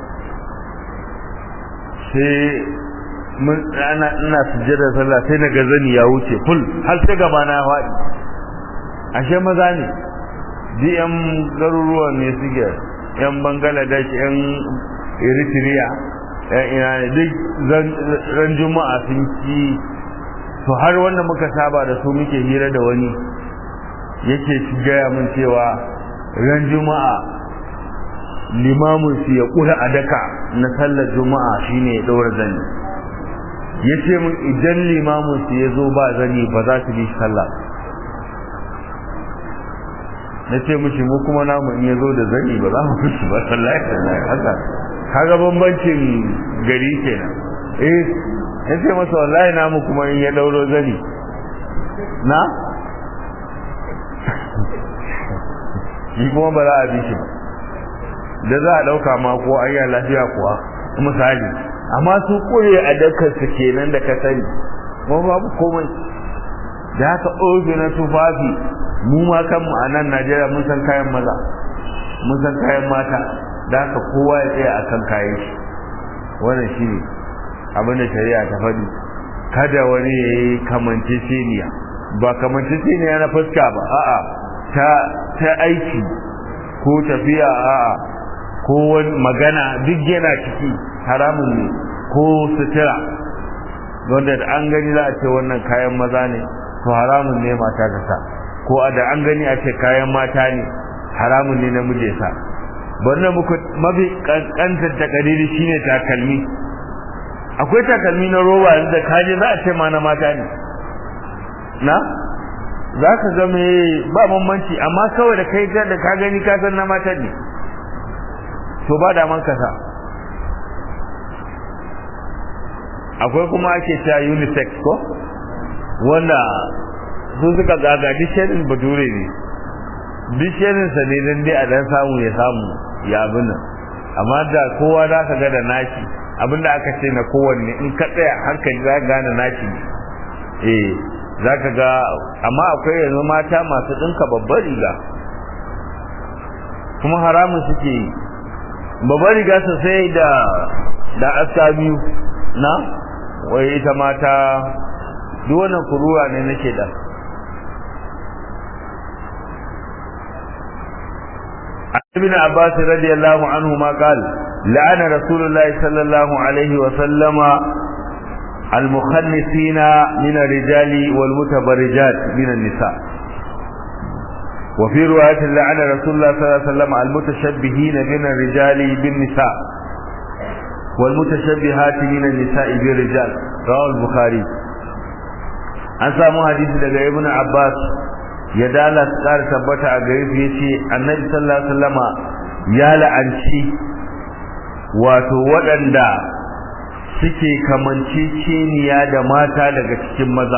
sai ina sujjada sallah sai na gazani ya wuce full har sai gaba na faɗi ashe maza ne yan garuruwan ne suke yan Bangladesh yan Eritrea ina ne duk ran juma'a sun ci to har wanda muka saba da su muke hira da wani yake gaya min cewa ran juma'a limamin su ya kula a daka na sallar juma'a shine ya daura zani yace mun idan limamin su ya zo ba zani ba za su bi sallah nace mishi mu kuma namu in ya zo da zani ba za mu fi ba sallah haka kaga bambancin gari kenan yace masa wallahi namu kuma in ya dauro zani na shi kuma ba za a bi shi ba da za a dauka ma ko ayya lafiya kuwa misali amma su kure a dakkar su kenan da ka sani mu babu komai da haka oge na tufafi mu ma kanmu a nan Najeriya mun san kayan maza mun san kayan mata da haka kowa ya tsaya akan kayan shi wannan shine abin da shari'a ta faɗi kada wani ya yi kamanceceniya ba kamanceceniya na fuska ba a'a ta aiki ko tafiya a'a ko wani magana duk yana ciki haramun ne ko sutura wanda da an gani za a ce wannan kayan maza ne to haramun ne mata ta sa, ko da an gani a ce kayan mata ne haramun ne namiji sa. wannan muku mafi kankantar takariri shine takalmi. Akwai takalmi na roba da kaje za a ce ma na mata ne, na za ka ga me ba bambanci, amma kawai da kai da ka gani ka san na mata ne, to ba da man kasa. Akwai kuma ake cewa unisex ko wanda su suka gagaji shirin bature ne, duk shirin sa ne dan dai a dan samu ya abin nan, amma da kowa za ka ga da nashi abinda aka ce na kowanne in ka tsaya hankali za ka gane nashi ne. Za ka ga, amma akwai yanzu mata masu ɗinka babbar riga kuma haramun suke yi, babbar riga sosai da aska biyu na wai ita mata duk wannan kuruwa ne nake da. ابن عباس رضي الله عنهما قال لعن رسول الله صلى الله عليه وسلم المخنثين من الرجال والمتبرجات من النساء. وفي رواية لعن رسول الله صلى الله عليه وسلم المتشبهين من الرجال بالنساء والمتشبهات من النساء بالرجال. رواه البخاري. an samu hadisi daga ibn Abbas ya dala tsar tabbata a gare shi yace annabi sallallahu alaihi wasallama ya la'anci wato waɗanda suke kamanceceniya da mata daga cikin maza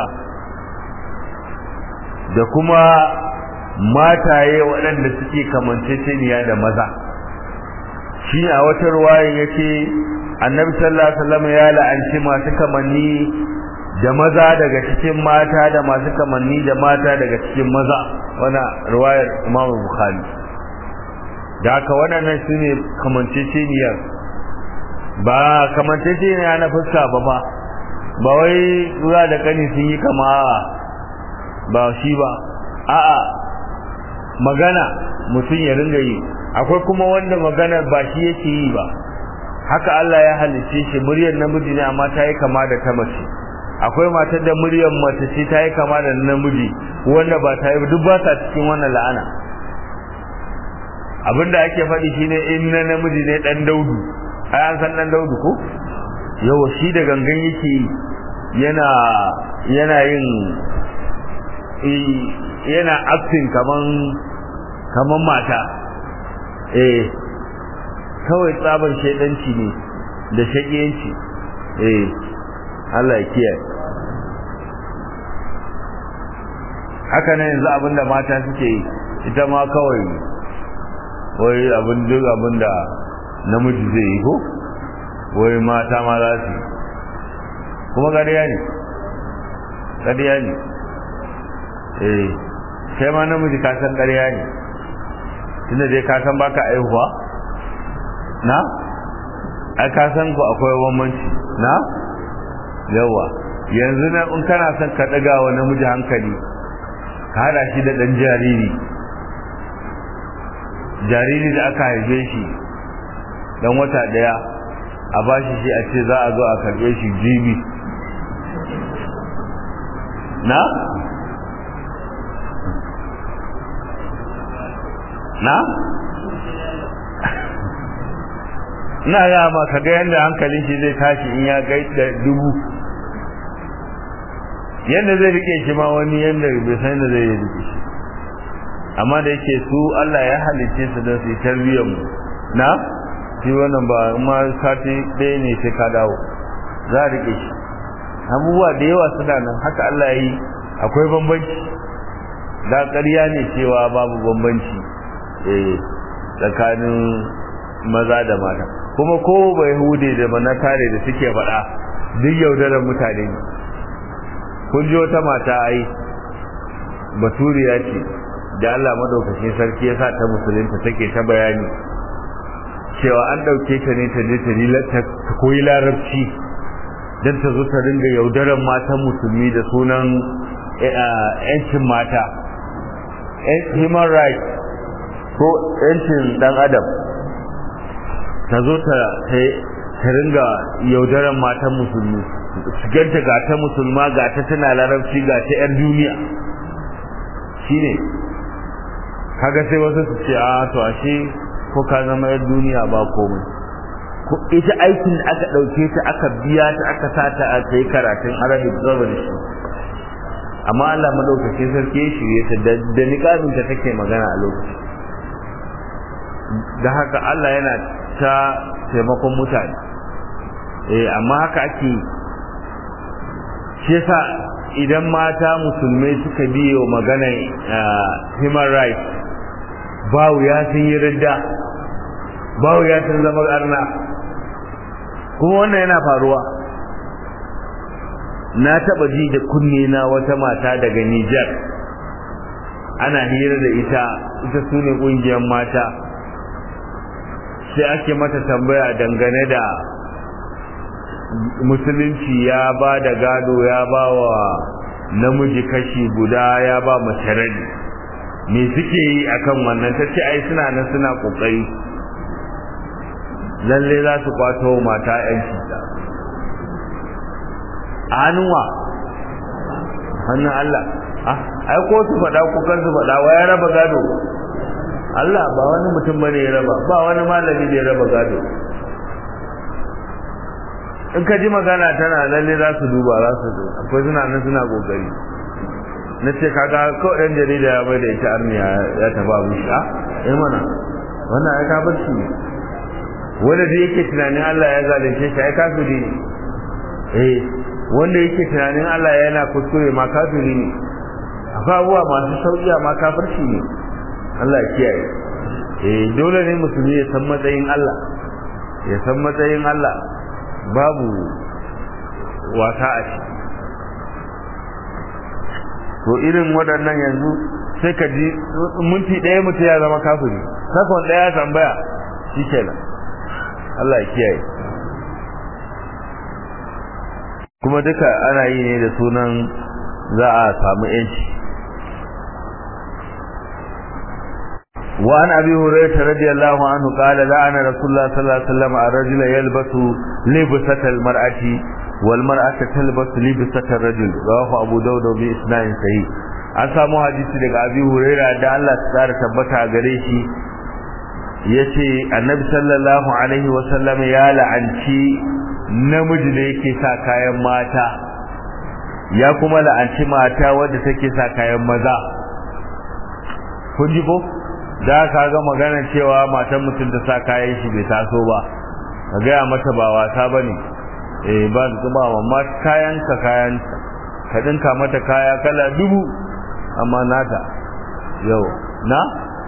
da kuma mataye waɗanda suke kamanceceniya da maza. shi a wata ruwaya yace annabi sallallahu alaihi wasallama ya la'anci masu kamanni da maza daga cikin mata da masu kamanni da mata daga cikin maza. Wannan riwayar Imam Bukhari. Da haka wannan shine kamanceceniyar, ba kamanceceniya na fuska ba wai zuwa da kani sun yi kama ba shi ba, a'a magana mutum ya ringa yi. Akwai kuma wanda maganar ba shi yake yi ba, haka Allah ya halicce shi, muryar namiji ne amma ta yi kama da ta mace. Akwai matar da muryar mace ce ta yi kama da namiji wanda ba ta yi, duk ba ta cikin wannan la'ana. Abinda ake faɗi shine in na namiji ne dan Daudu, ai an san dan Daudu ko yawa, shi da gangan yake yana acting kaman mata, kawai tsaban shedanci ne da shakiyanci. Allah ya kiyaye. Haka ne yanzu abinda mata suke yi, ita ma kawai wai abinda namiji zai yi ko wai mata ma za su yi, kuma ƙarya ne sai ma namiji ka san ƙarya ne, tunda dai ka san baka aihuwa na ai ka san ku akwai bambanci na yawa. yanzu na in kana son ka daga wa namiji hankali, ka hada shi da dan jariri da aka haife shi dan wata daya, a bashi shi a ce za a zo a karbe shi jibi na ina ga ma ka ga yanda hankalin shi zai tashi in ya ga da dubu, yanda zai rike shi ma wani yanda bai san da zai rike shi. Amma da yake su Allah ya halicce su da su tarbiyyar mu na shi, wannan ba ma sati ɗaya ne sai ka dawo za a rike shi. Abubuwa da yawa suna nan haka Allah ya yi. Akwai bambanci, da ƙarya ne cewa babu bambanci tsakanin maza da mata, kuma ko bai hude da ba na kare da suke faɗa duk yaudarar mutane ne. Kun ji wata mata ai baturiya ce da Allah madaukakin sarki ya sa ta musulunta, take ta bayani cewa an ɗauke ta ne ta je ta koyi larabci don ta zo ta ringa yaudarar matan musulmi da sunan yancin mata, human rights ko yancin dan adam. Ta zo ta ringa yaudaran matan musulmi su ganta ga ta musulma ga ta tana larabci ga ta yar duniya shine kaga sai wasu su ce a to ashe ko ka zama yar duniya ba komai ko ita aikin da aka dauke ta aka biya ta aka sata a kai karatun Arabic zabar shi amma Allah madaukake sarki ya shirye ta da niqabin ta take magana a lokacin da haka Allah yana ta taimakon mutane amma haka ake shi yasa idan mata musulmai suka biyo magana human rights bawu ya sun yi ridda bawu ya sun zama arna kuma wannan yana faruwa na taba ji da kunne na wata mata daga Niger ana hira da ita sune kungiyar mata sai ake mata tambaya dangane da musulunci ya ba da gado ya ba wa namiji kashi guda ya ba mace rabi me suke yi akan wannan tace ai suna nan suna kokari lalle za su kwato mata yanci a hannunwa hannun Allah ai ko su faɗa ko kan su faɗa wa ya raba gado Allah ba wani mutum bane ya raba ba wani malami da ya raba gado in ka ji magana tana lalle za su duba za su zo akwai suna nan suna kokari na ce kaga ko ɗan jarida ya bai da ita arniya ya taba mushi mana wannan ai ka bar shi ne wanda da yake tunanin Allah ya zalunce shi ai kafiri ne wanda yake tunanin Allah yana kuskure ma kafiri ne akwai abubuwa masu sauki ma kafirci ne Allah ya kiyaye dole ne musulmi ya san matsayin Allah ya san matsayin Allah babu wasa a ciki to irin waɗannan yanzu sai ka ji minti ɗaya mutum ya zama kafiri sakon ɗaya tambaya shi kenan Allah ya kiyaye kuma duka ana yi ne da sunan za a samu yanci وعن أبي هريرة رضي الله عنه قال لعن رسول الله صلى الله عليه وسلم الرجل يلبس لبسة المرأة والمرأة تلبس لبسة الرجل رواه أبو داود بإسناد صحيح an samu hadisi daga Abi Hurairah da Allah ya tsara tabbata gare shi yace Annabi sallallahu alaihi wasallam ya la'anci namiji da yake sa kayan mata ya kuma la'anci mata wadda take sa kayan maza kun ji ko da ka ga magana cewa matan mutum ta sa kayan shi bai taso ba ka ga mata ba wasa bane ba kuma amma kayan ka dinka mata kaya kala dubu amma nata yau na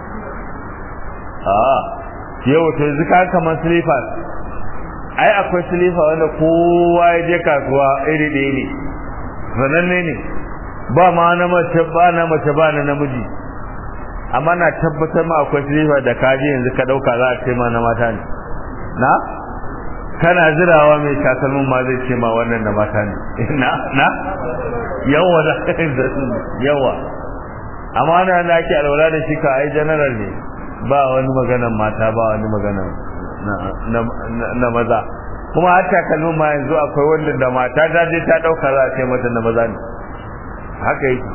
yau to yanzu ka kamar slippers ai akwai slipper wanda kowa ya je kasuwa iri ɗaya ne sananne ne ba ma na mace ba na namiji amma na tabbatar ma akwai slipper da kaji yanzu ka dauka za a ce ma na mata ne na kana zirawa mai takalmin ma zai ce ma wannan na mata ne na yawa da yawa amma na ake alwala da shi ka ai general ne ba wani maganan mata ba wani maganan na maza kuma har takalmin ma yanzu akwai wanda da mata ta je ta dauka za a ce mata na maza ne haka yake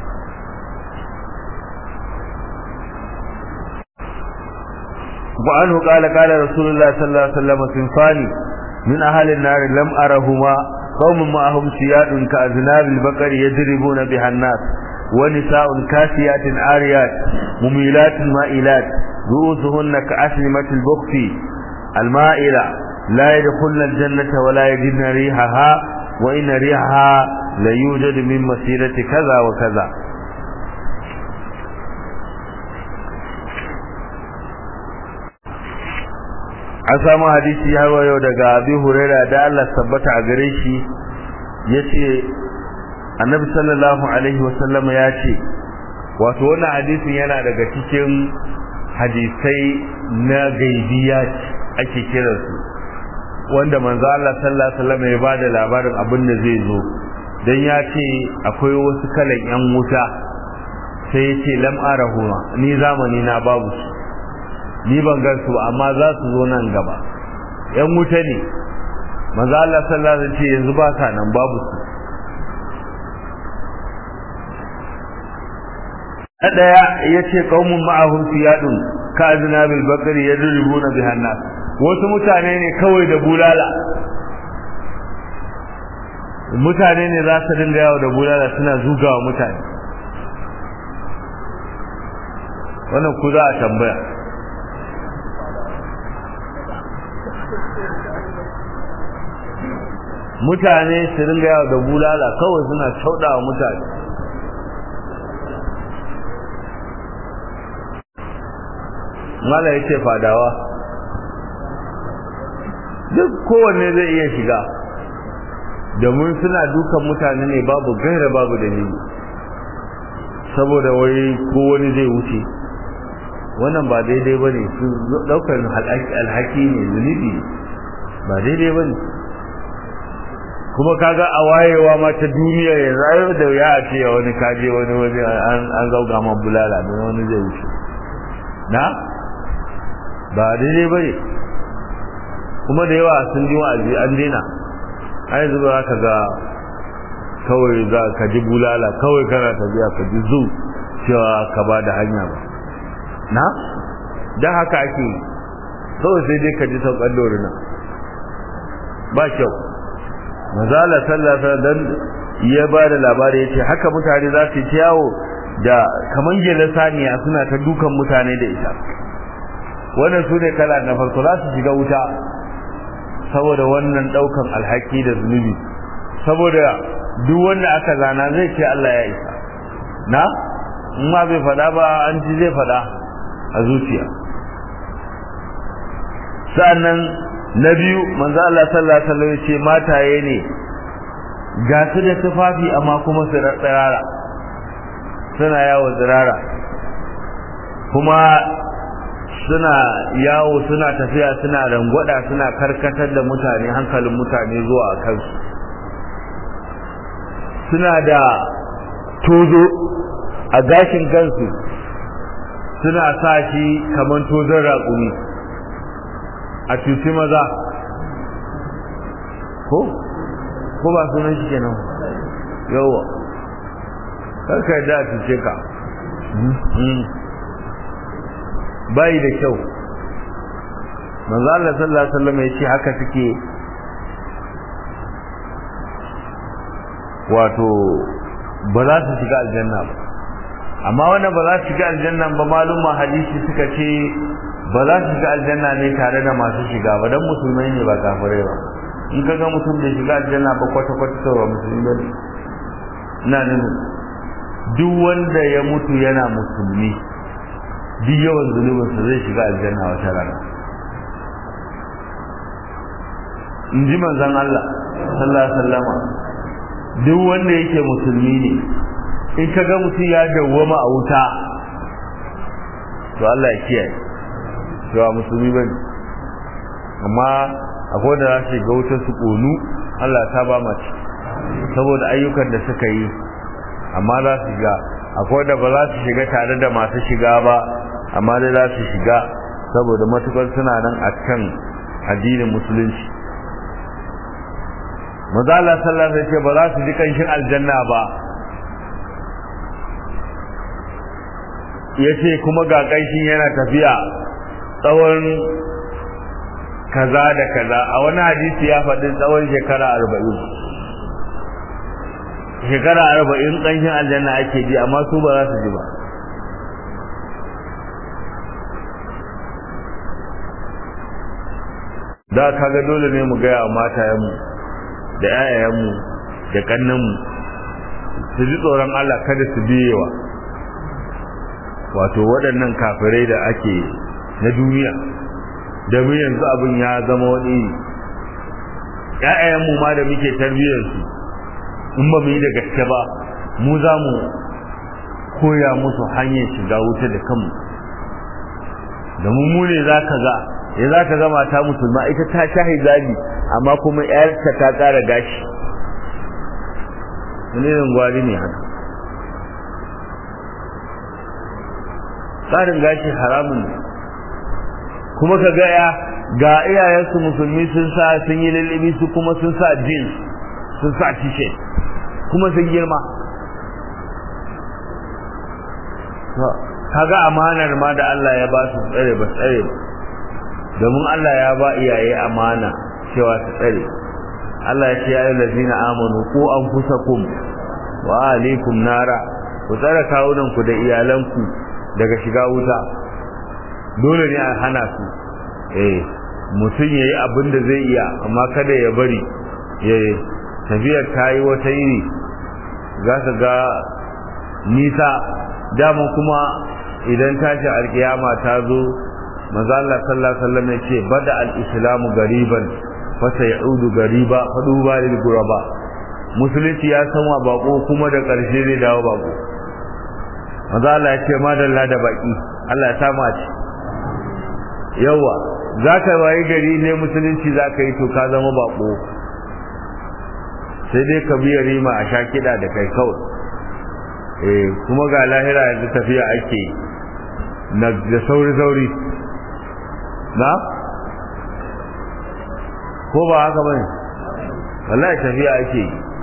وعنه قال رسول الله صلى الله عليه وسلم صنفان من أهل النار لم أرهما قوم معهم سياد كأذناب البقر يضربون بها الناس ونساء كاسيات عاريات مميلات مائلات رؤوسهن كأسلمة البخت المائلة لا يدخلن الجنة ولا يجدن ريحها وإن ريحها ليوجد من مسيرة كذا وكذا an samu hadisi har yau daga Abi Hurairah da Allah tabbata a gare shi yace Annabi sallallahu alaihi wasallam yace wato wannan hadisin yana daga cikin hadisai na gaibiyat ake kiransu wanda manzo Allah sallallahu alaihi wasallam ya bada labarin abin da zai zo dan yace akwai wasu kalan yan wuta sai yace lam arahuma ni zamani na babu su ni ban gan su amma za su zo nan gaba yan wuta ne manzo Allah sallallahu alaihi wasallam yanzu ba ka nan babu su. Daya yace qaumun ma'ahum siyadun ka aznabil bakari yadribuna bihan nas, wasu mutane ne kawai da bulala, mutane ne za su dinga yawo da bulala suna zugawa mutane. wannan ku za a tambaya. mutane su dinga yawo da bulala kawai suna shaudawa mutane. mala yace fadawa duk kowanne zai iya shiga, domin suna dukan mutane ne babu gaira babu dalili, saboda wai ko wani zai wuce. wannan ba daidai bane, su daukar alhaki ne, zunubi ba daidai bane. kuma kaga a wayewa ma ta duniya yanzu da ya ce wani kaje wani an zauga ma bulala ne wani zai wuce na ba daidai bane. kuma da yawa sun ji wa'azi an dena, ai zuba ka ga kawai za ka ji bulala kawai kana tafiya ka ji zu cewa ka ba da hanya ba na dan haka ake kawai sai dai ka ji saukan dorina ba kyau. mazala sallallahu alaihi wasallam ya ba da labari yace haka mutane za su yi yawo da kaman gelan saniya suna ta dukan mutane da ita. wannan su ne kala na farko, za su shiga wuta saboda wannan daukan alhaki da zunubi, saboda duk wanda aka zana zai ce Allah ya isa na in ma bai fada ba an ji zai fada a zuciya. sa'annan na biyu manzo Allah sallallahu alaihi wasallam ya ce mataye ne ga su da tufafi amma kuma su tsirara, suna yawo tsirara, kuma suna yawo suna tafiya suna rangwada suna karkatar da mutane, hankalin mutane zuwa kansu. suna da tozo a gashin kansu, suna sa shi kaman tozon raƙumi a cuci maza ko ba sunan shi kenan yawa karka yadda a cuce ka bayi da kyau. manzo Allah sallallahu alaihi wasallam ya ce haka suke, wato ba za su shiga aljanna ba. amma wannan ba za su shiga aljanna ba, malumma hadisi suka ce ba za su shiga aljanna ne tare da masu shiga ba, dan musulmai ne ba kafirai ba. in ka ga mutum da shiga aljanna ba kwata kwata ba musulmi ba ne. ina nuna duk wanda ya mutu yana musulmi duk yawan zunubinsa zai shiga aljanna wata rana. in ji manzon Allah sallallahu alaihi wasallam, duk wanda yake musulmi ne in ka ga mutum ya dawwama a wuta to Allah ya kiyaye, to ba musulmi bane. amma akwai da za su ga wutar su konu, Allah ta ba mace saboda ayyukan da suka yi, amma za su ga akwai da ba za su shiga tare da masu shiga ba, amma dai za su shiga saboda matukar suna nan a kan addinin musulunci. manzo Allah sallallahu alaihi wasallam ba za su ji kanshin aljanna ba, yace kuma ga kanshin yana tafiya tsawon kaza da kaza. a wani hadisi ya faɗi tsawon shekara 40. shekara 40 kanshin aljanna ake ji, amma su ba za su ji ba. da kaga dole ne mu gaya wa matayenmu da yayayenmu da kannanmu su ji tsoron Allah, kada su biyewa wato waɗannan kafirai da ake na duniya, da mu yanzu abin ya zama wani yayayenmu ma da muke tarbiyyar su, in ba mu yi da gaske ba mu za mu koya musu hanyar shiga wuta da kanmu. da mu ne za ka ga ya za ka gama ta musulma ita ta sha hijabi amma kuma yarta ta ƙara gashi, wani irin gwari ne haka. ƙarin gashi haramun ne, kuma ka ga ya ga iyayensu musulmi sun yi lullubi su kuma sun sa jeans sun sa t-shirt kuma sun girma. kaga amanar ma da Allah ya ba su tsare ba tsare ba, domin Allah ya ba iyaye amana cewa su tsare. Allah ya ce ya ayyuhal ladina amanu qu anfusakum wa ahlikum nara, ku tsare kawunan ku da iyalanku daga shiga wuta. Dole ne a hana su mutum yayi abin da zai iya, amma kada ya bari tafiyar tayi wata iri za ka ga nisa. Dama kuma idan tashi alkiyama ta zo, manzo Allah sallallahu alaihi wasallam ya ce bada al-islamu gariban fa sayudu gariba fa duba lil guraba. Musulunci ya sanwa bako kuma da karshe zai dawo bako. Manzo Allah ya ce madalla da baki, Allah ya samu a ci. Yawa zaka wayi gari ne musulunci zaka yi to ka zama bako, sai dai ka biya rima a sha kida da kai kawai. Kuma ga lahira yanzu tafiya ake na da sauri na ko ba haka bane, wallahi tafiya ake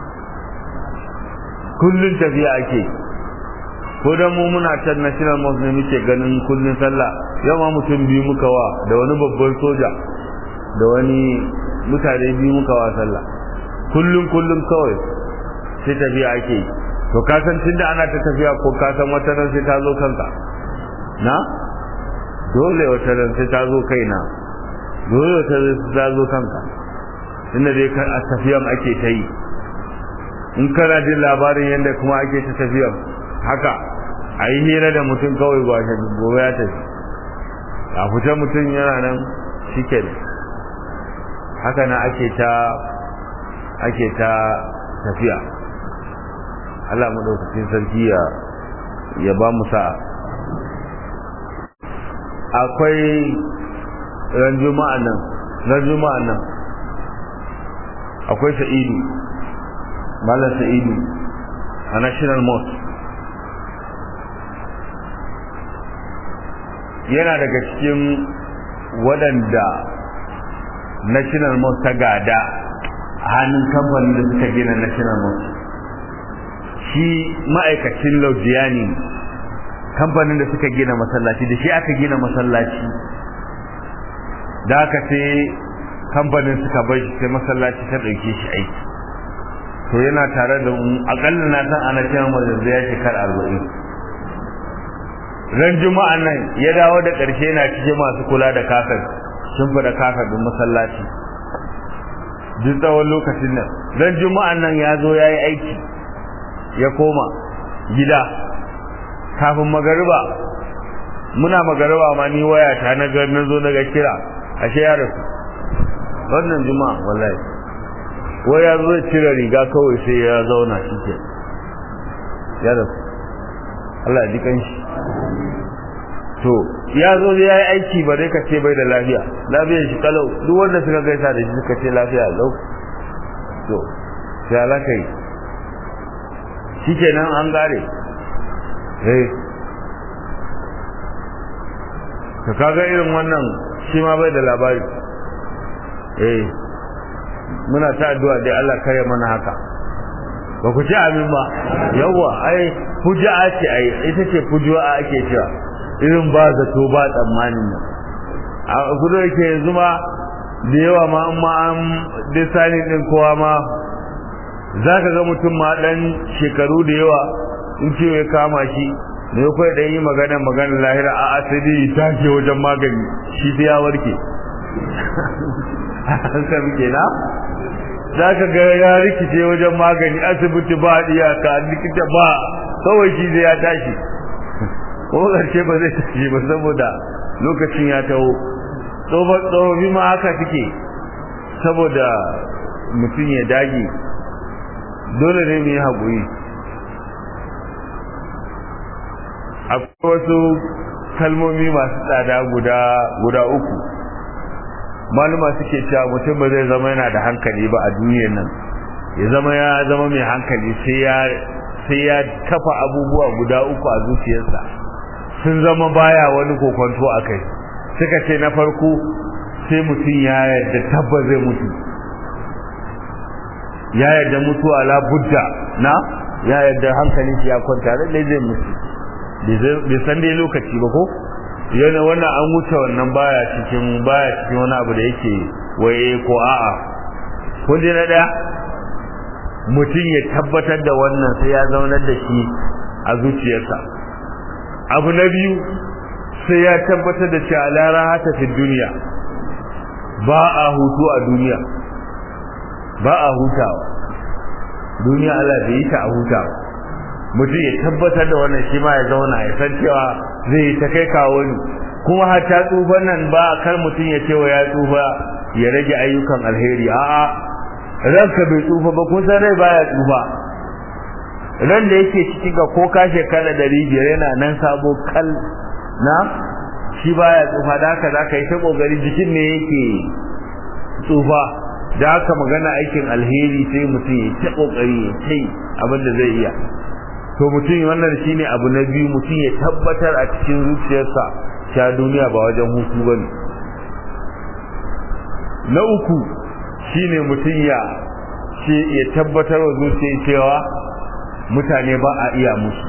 kullun tafiya ake. ko da mu muna can national mosque muke ganin kullun sallah, yau ma mutum biyu muka wa da wani babban soja da wani mutane biyu muka wa sallah kullun kawai sai tafiya ake. to ka san tunda ana ta tafiya ko ka san wata ran sai ta zo kanka na, dole wata ran sai ta zo kaina, dole wata ran sai ta zo kanka, tunda dai kan a tafiyan ake ta yi. in kana jin labarin yadda kuma ake ta tafiyan haka, a yi hira da mutum kawai gwashe gobe ya tafi, a fita mutum yana nan shike ne. haka na ake ta tafiya. Allah madaukakin sarki ya ba mu sa'a. akwai ran juma'a nan akwai Sa'idu, Malam Sa'idu a National Mosque. yana daga cikin waɗanda National Mosque ta gada a hannun kamfanin da suka gina National Mosque. shi ma'aikacin Laudiyani, kamfanin da suka gina masallaci, da shi aka gina masallaci, da aka sai kamfanin suka bai shi sai masallaci ta ɗauke shi aiki. to yana tare da akalla na san ana cewa mazarda ya shekara 40. ran juma'a nan ya dawo da ƙarshe yana cikin masu kula da kafin shimfiɗa kafin din masallaci duk tsawon lokacin nan. ran juma'a nan ya zo ya yi aiki, ya koma gida kafin magariba. muna magariba ma ni waya ta na zo na ga kira, ashe ya rasu wannan juma'a. wallahi waya zo cire riga kawai sai ya zauna shike ya rasu, Allah ya ji kanshi. to ya zo ya yi aiki ba dai ka ce bai da lafiya, lafiyar shi kalau, duk wanda suka gaisa da shi suka ce lafiya lau. to sai alaka yi shikenan an gare. to kaga irin wannan shi ma bai da labari. muna ta addu'a dai Allah kare mana haka. ba ku ci amin ba? yawa ai fuja'a ce, ai ita ce fuja'a ake cewa, irin ba zato ba tsammanin nan. a kudu yake yanzu ma da yawa ma amma an disani din kowa ma za ka ga mutum ma dan shekaru da yawa in ciwo ya kama shi ne kai dan yi magana lahira a asiri ta ke wajen magani shi sai ya warke. haka muke na, za ka ga ya rikice wajen magani, asibiti ba iyaka, likita ba, kawai shi zai ya tashi ko ƙarshe ba zai tashi ba saboda lokacin ya taho. tsofaffi ma haka suke, saboda mutum ya dage, dole ne mu yi haƙuri. akwai wasu kalmomi masu tsada guda uku. maluma suke cewa mutum ba zai zama yana da hankali ba a duniyar nan, ya zama mai hankali sai ya kafa abubuwa guda uku a zuciyarsa sun zama baya wani kokonto a kai. suka ce na farko sai mutum ya yarda tabbas zai mutu, ya yarda mutuwa la budda na, ya yarda hankalin shi ya kwanta lalle zai mutu, bai san dai lokaci ba ko yana wannan an wuce wannan baya cikin wani abu da yake waye ko a'a. kun ji na daya mutum ya tabbatar da wannan sai ya zaunar da shi a zuciyarsa. abu na biyu sai ya tabbatar da cewa la rahata fi duniya, ba a hutu a duniya, ba a hutawa duniya. Allah bai yi ta a hutawa. mutum ya tabbatar da wannan shi ma ya zauna ya san cewa zai ta kai kawo ni, kuma har ta tsufan nan ba kar mutum ya ce wa ya tsufa ya rage ayyukan alheri. a'a, ranka bai tsufa ba, kun san rai baya tsufa. ran da yake cikin ga ko ka shekara 500 yana nan sabo kal na, shi baya tsufa. da haka zaka yi ta kokari, jikin ne yake tsufa. da haka magana aikin alheri sai mutum ya ta kokari ya kai abin da zai iya. to mutum wannan shine abu na biyu, mutum ya tabbatar a cikin zuciyarsa cewa duniya ba wajen hutu bane. na uku shine mutum ya tabbatar wa zuciyar cewa mutane ba a iya musu.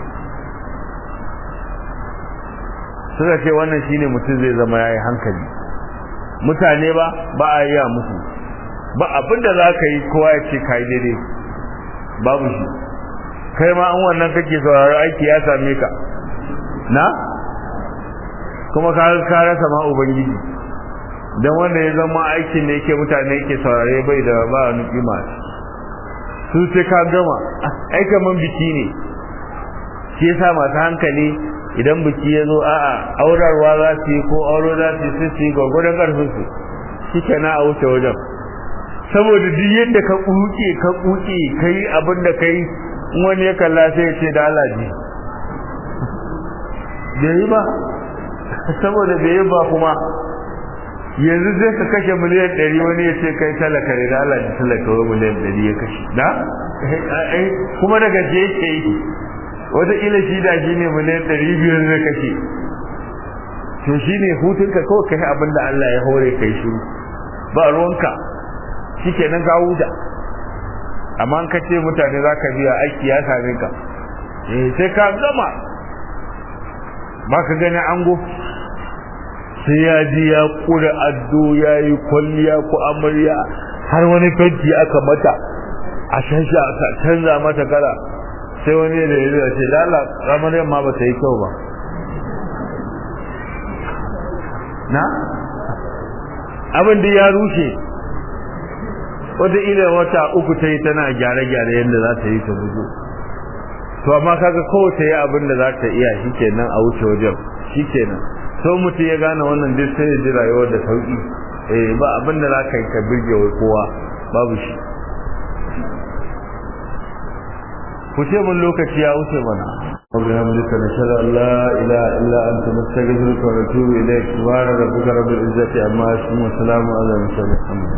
suka ce wannan shine mutum zai zama yayi hankali. mutane ba a iya musu, ba abinda za ka yi kowa ya ce kai daidai, babu shi. kai ma an wannan kake sauraro aiki ya same ka na, kuma ka rasa ma ubangiji. dan wanda ya zama aikin da yake mutane yake saurare bai da ba wani kima, su sai ka gama ai kaman biki ne. shi yasa masu hankali idan biki ya zo a'a aurarwa za su yi ko auro za su yi gwagwadon karfin su, shi kenan a wuce wajen. saboda duk yadda ka kuke kai abin da kai, wani ya kalla sai ya ce da alaji bai yi ba, saboda bai yi ba. kuma yanzu zai ka kashe miliyan 100 wani ya ce kai talaka ne, da alaji talaka wa miliyan 100 ya kashe na, kuma daga je yake yi wataƙila shi da shi ne miliyan 500 zai kashe. to shi ne hutunka kawai kai abin da Allah ya hore kai shiru, ba ruwanka, shi kenan ka huta. amma an kace mutane za ka biya aiki ya same ka, sai ka gama. ba ka gani ango sai ya ji ya kura addo ya yi kwalliya ko amarya, har wani fenti aka mata a shanshi aka canza mata kala, sai wani da ya ce lala amaryar ma ba ta yi kyau ba na, abin da ya rushe. wata ila wata uku ta yi tana gyare-gyare yadda za ta yi ta bugu. to amma kaga kowace yi abin da za ta iya, shi kenan a wuce wajen, shi kenan. so mutum ya gane wannan duk sai ya ji rayuwar da sauki. ba abin da za ka yi ka birge wa kowa, babu shi. ku ce mun lokaci ya wuce mana. وبحمدك نشهد أن لا إله إلا أنت نستغفرك ونتوب إليك. سبحان ربك رب العزة عما يصفون وسلام على المرسلين.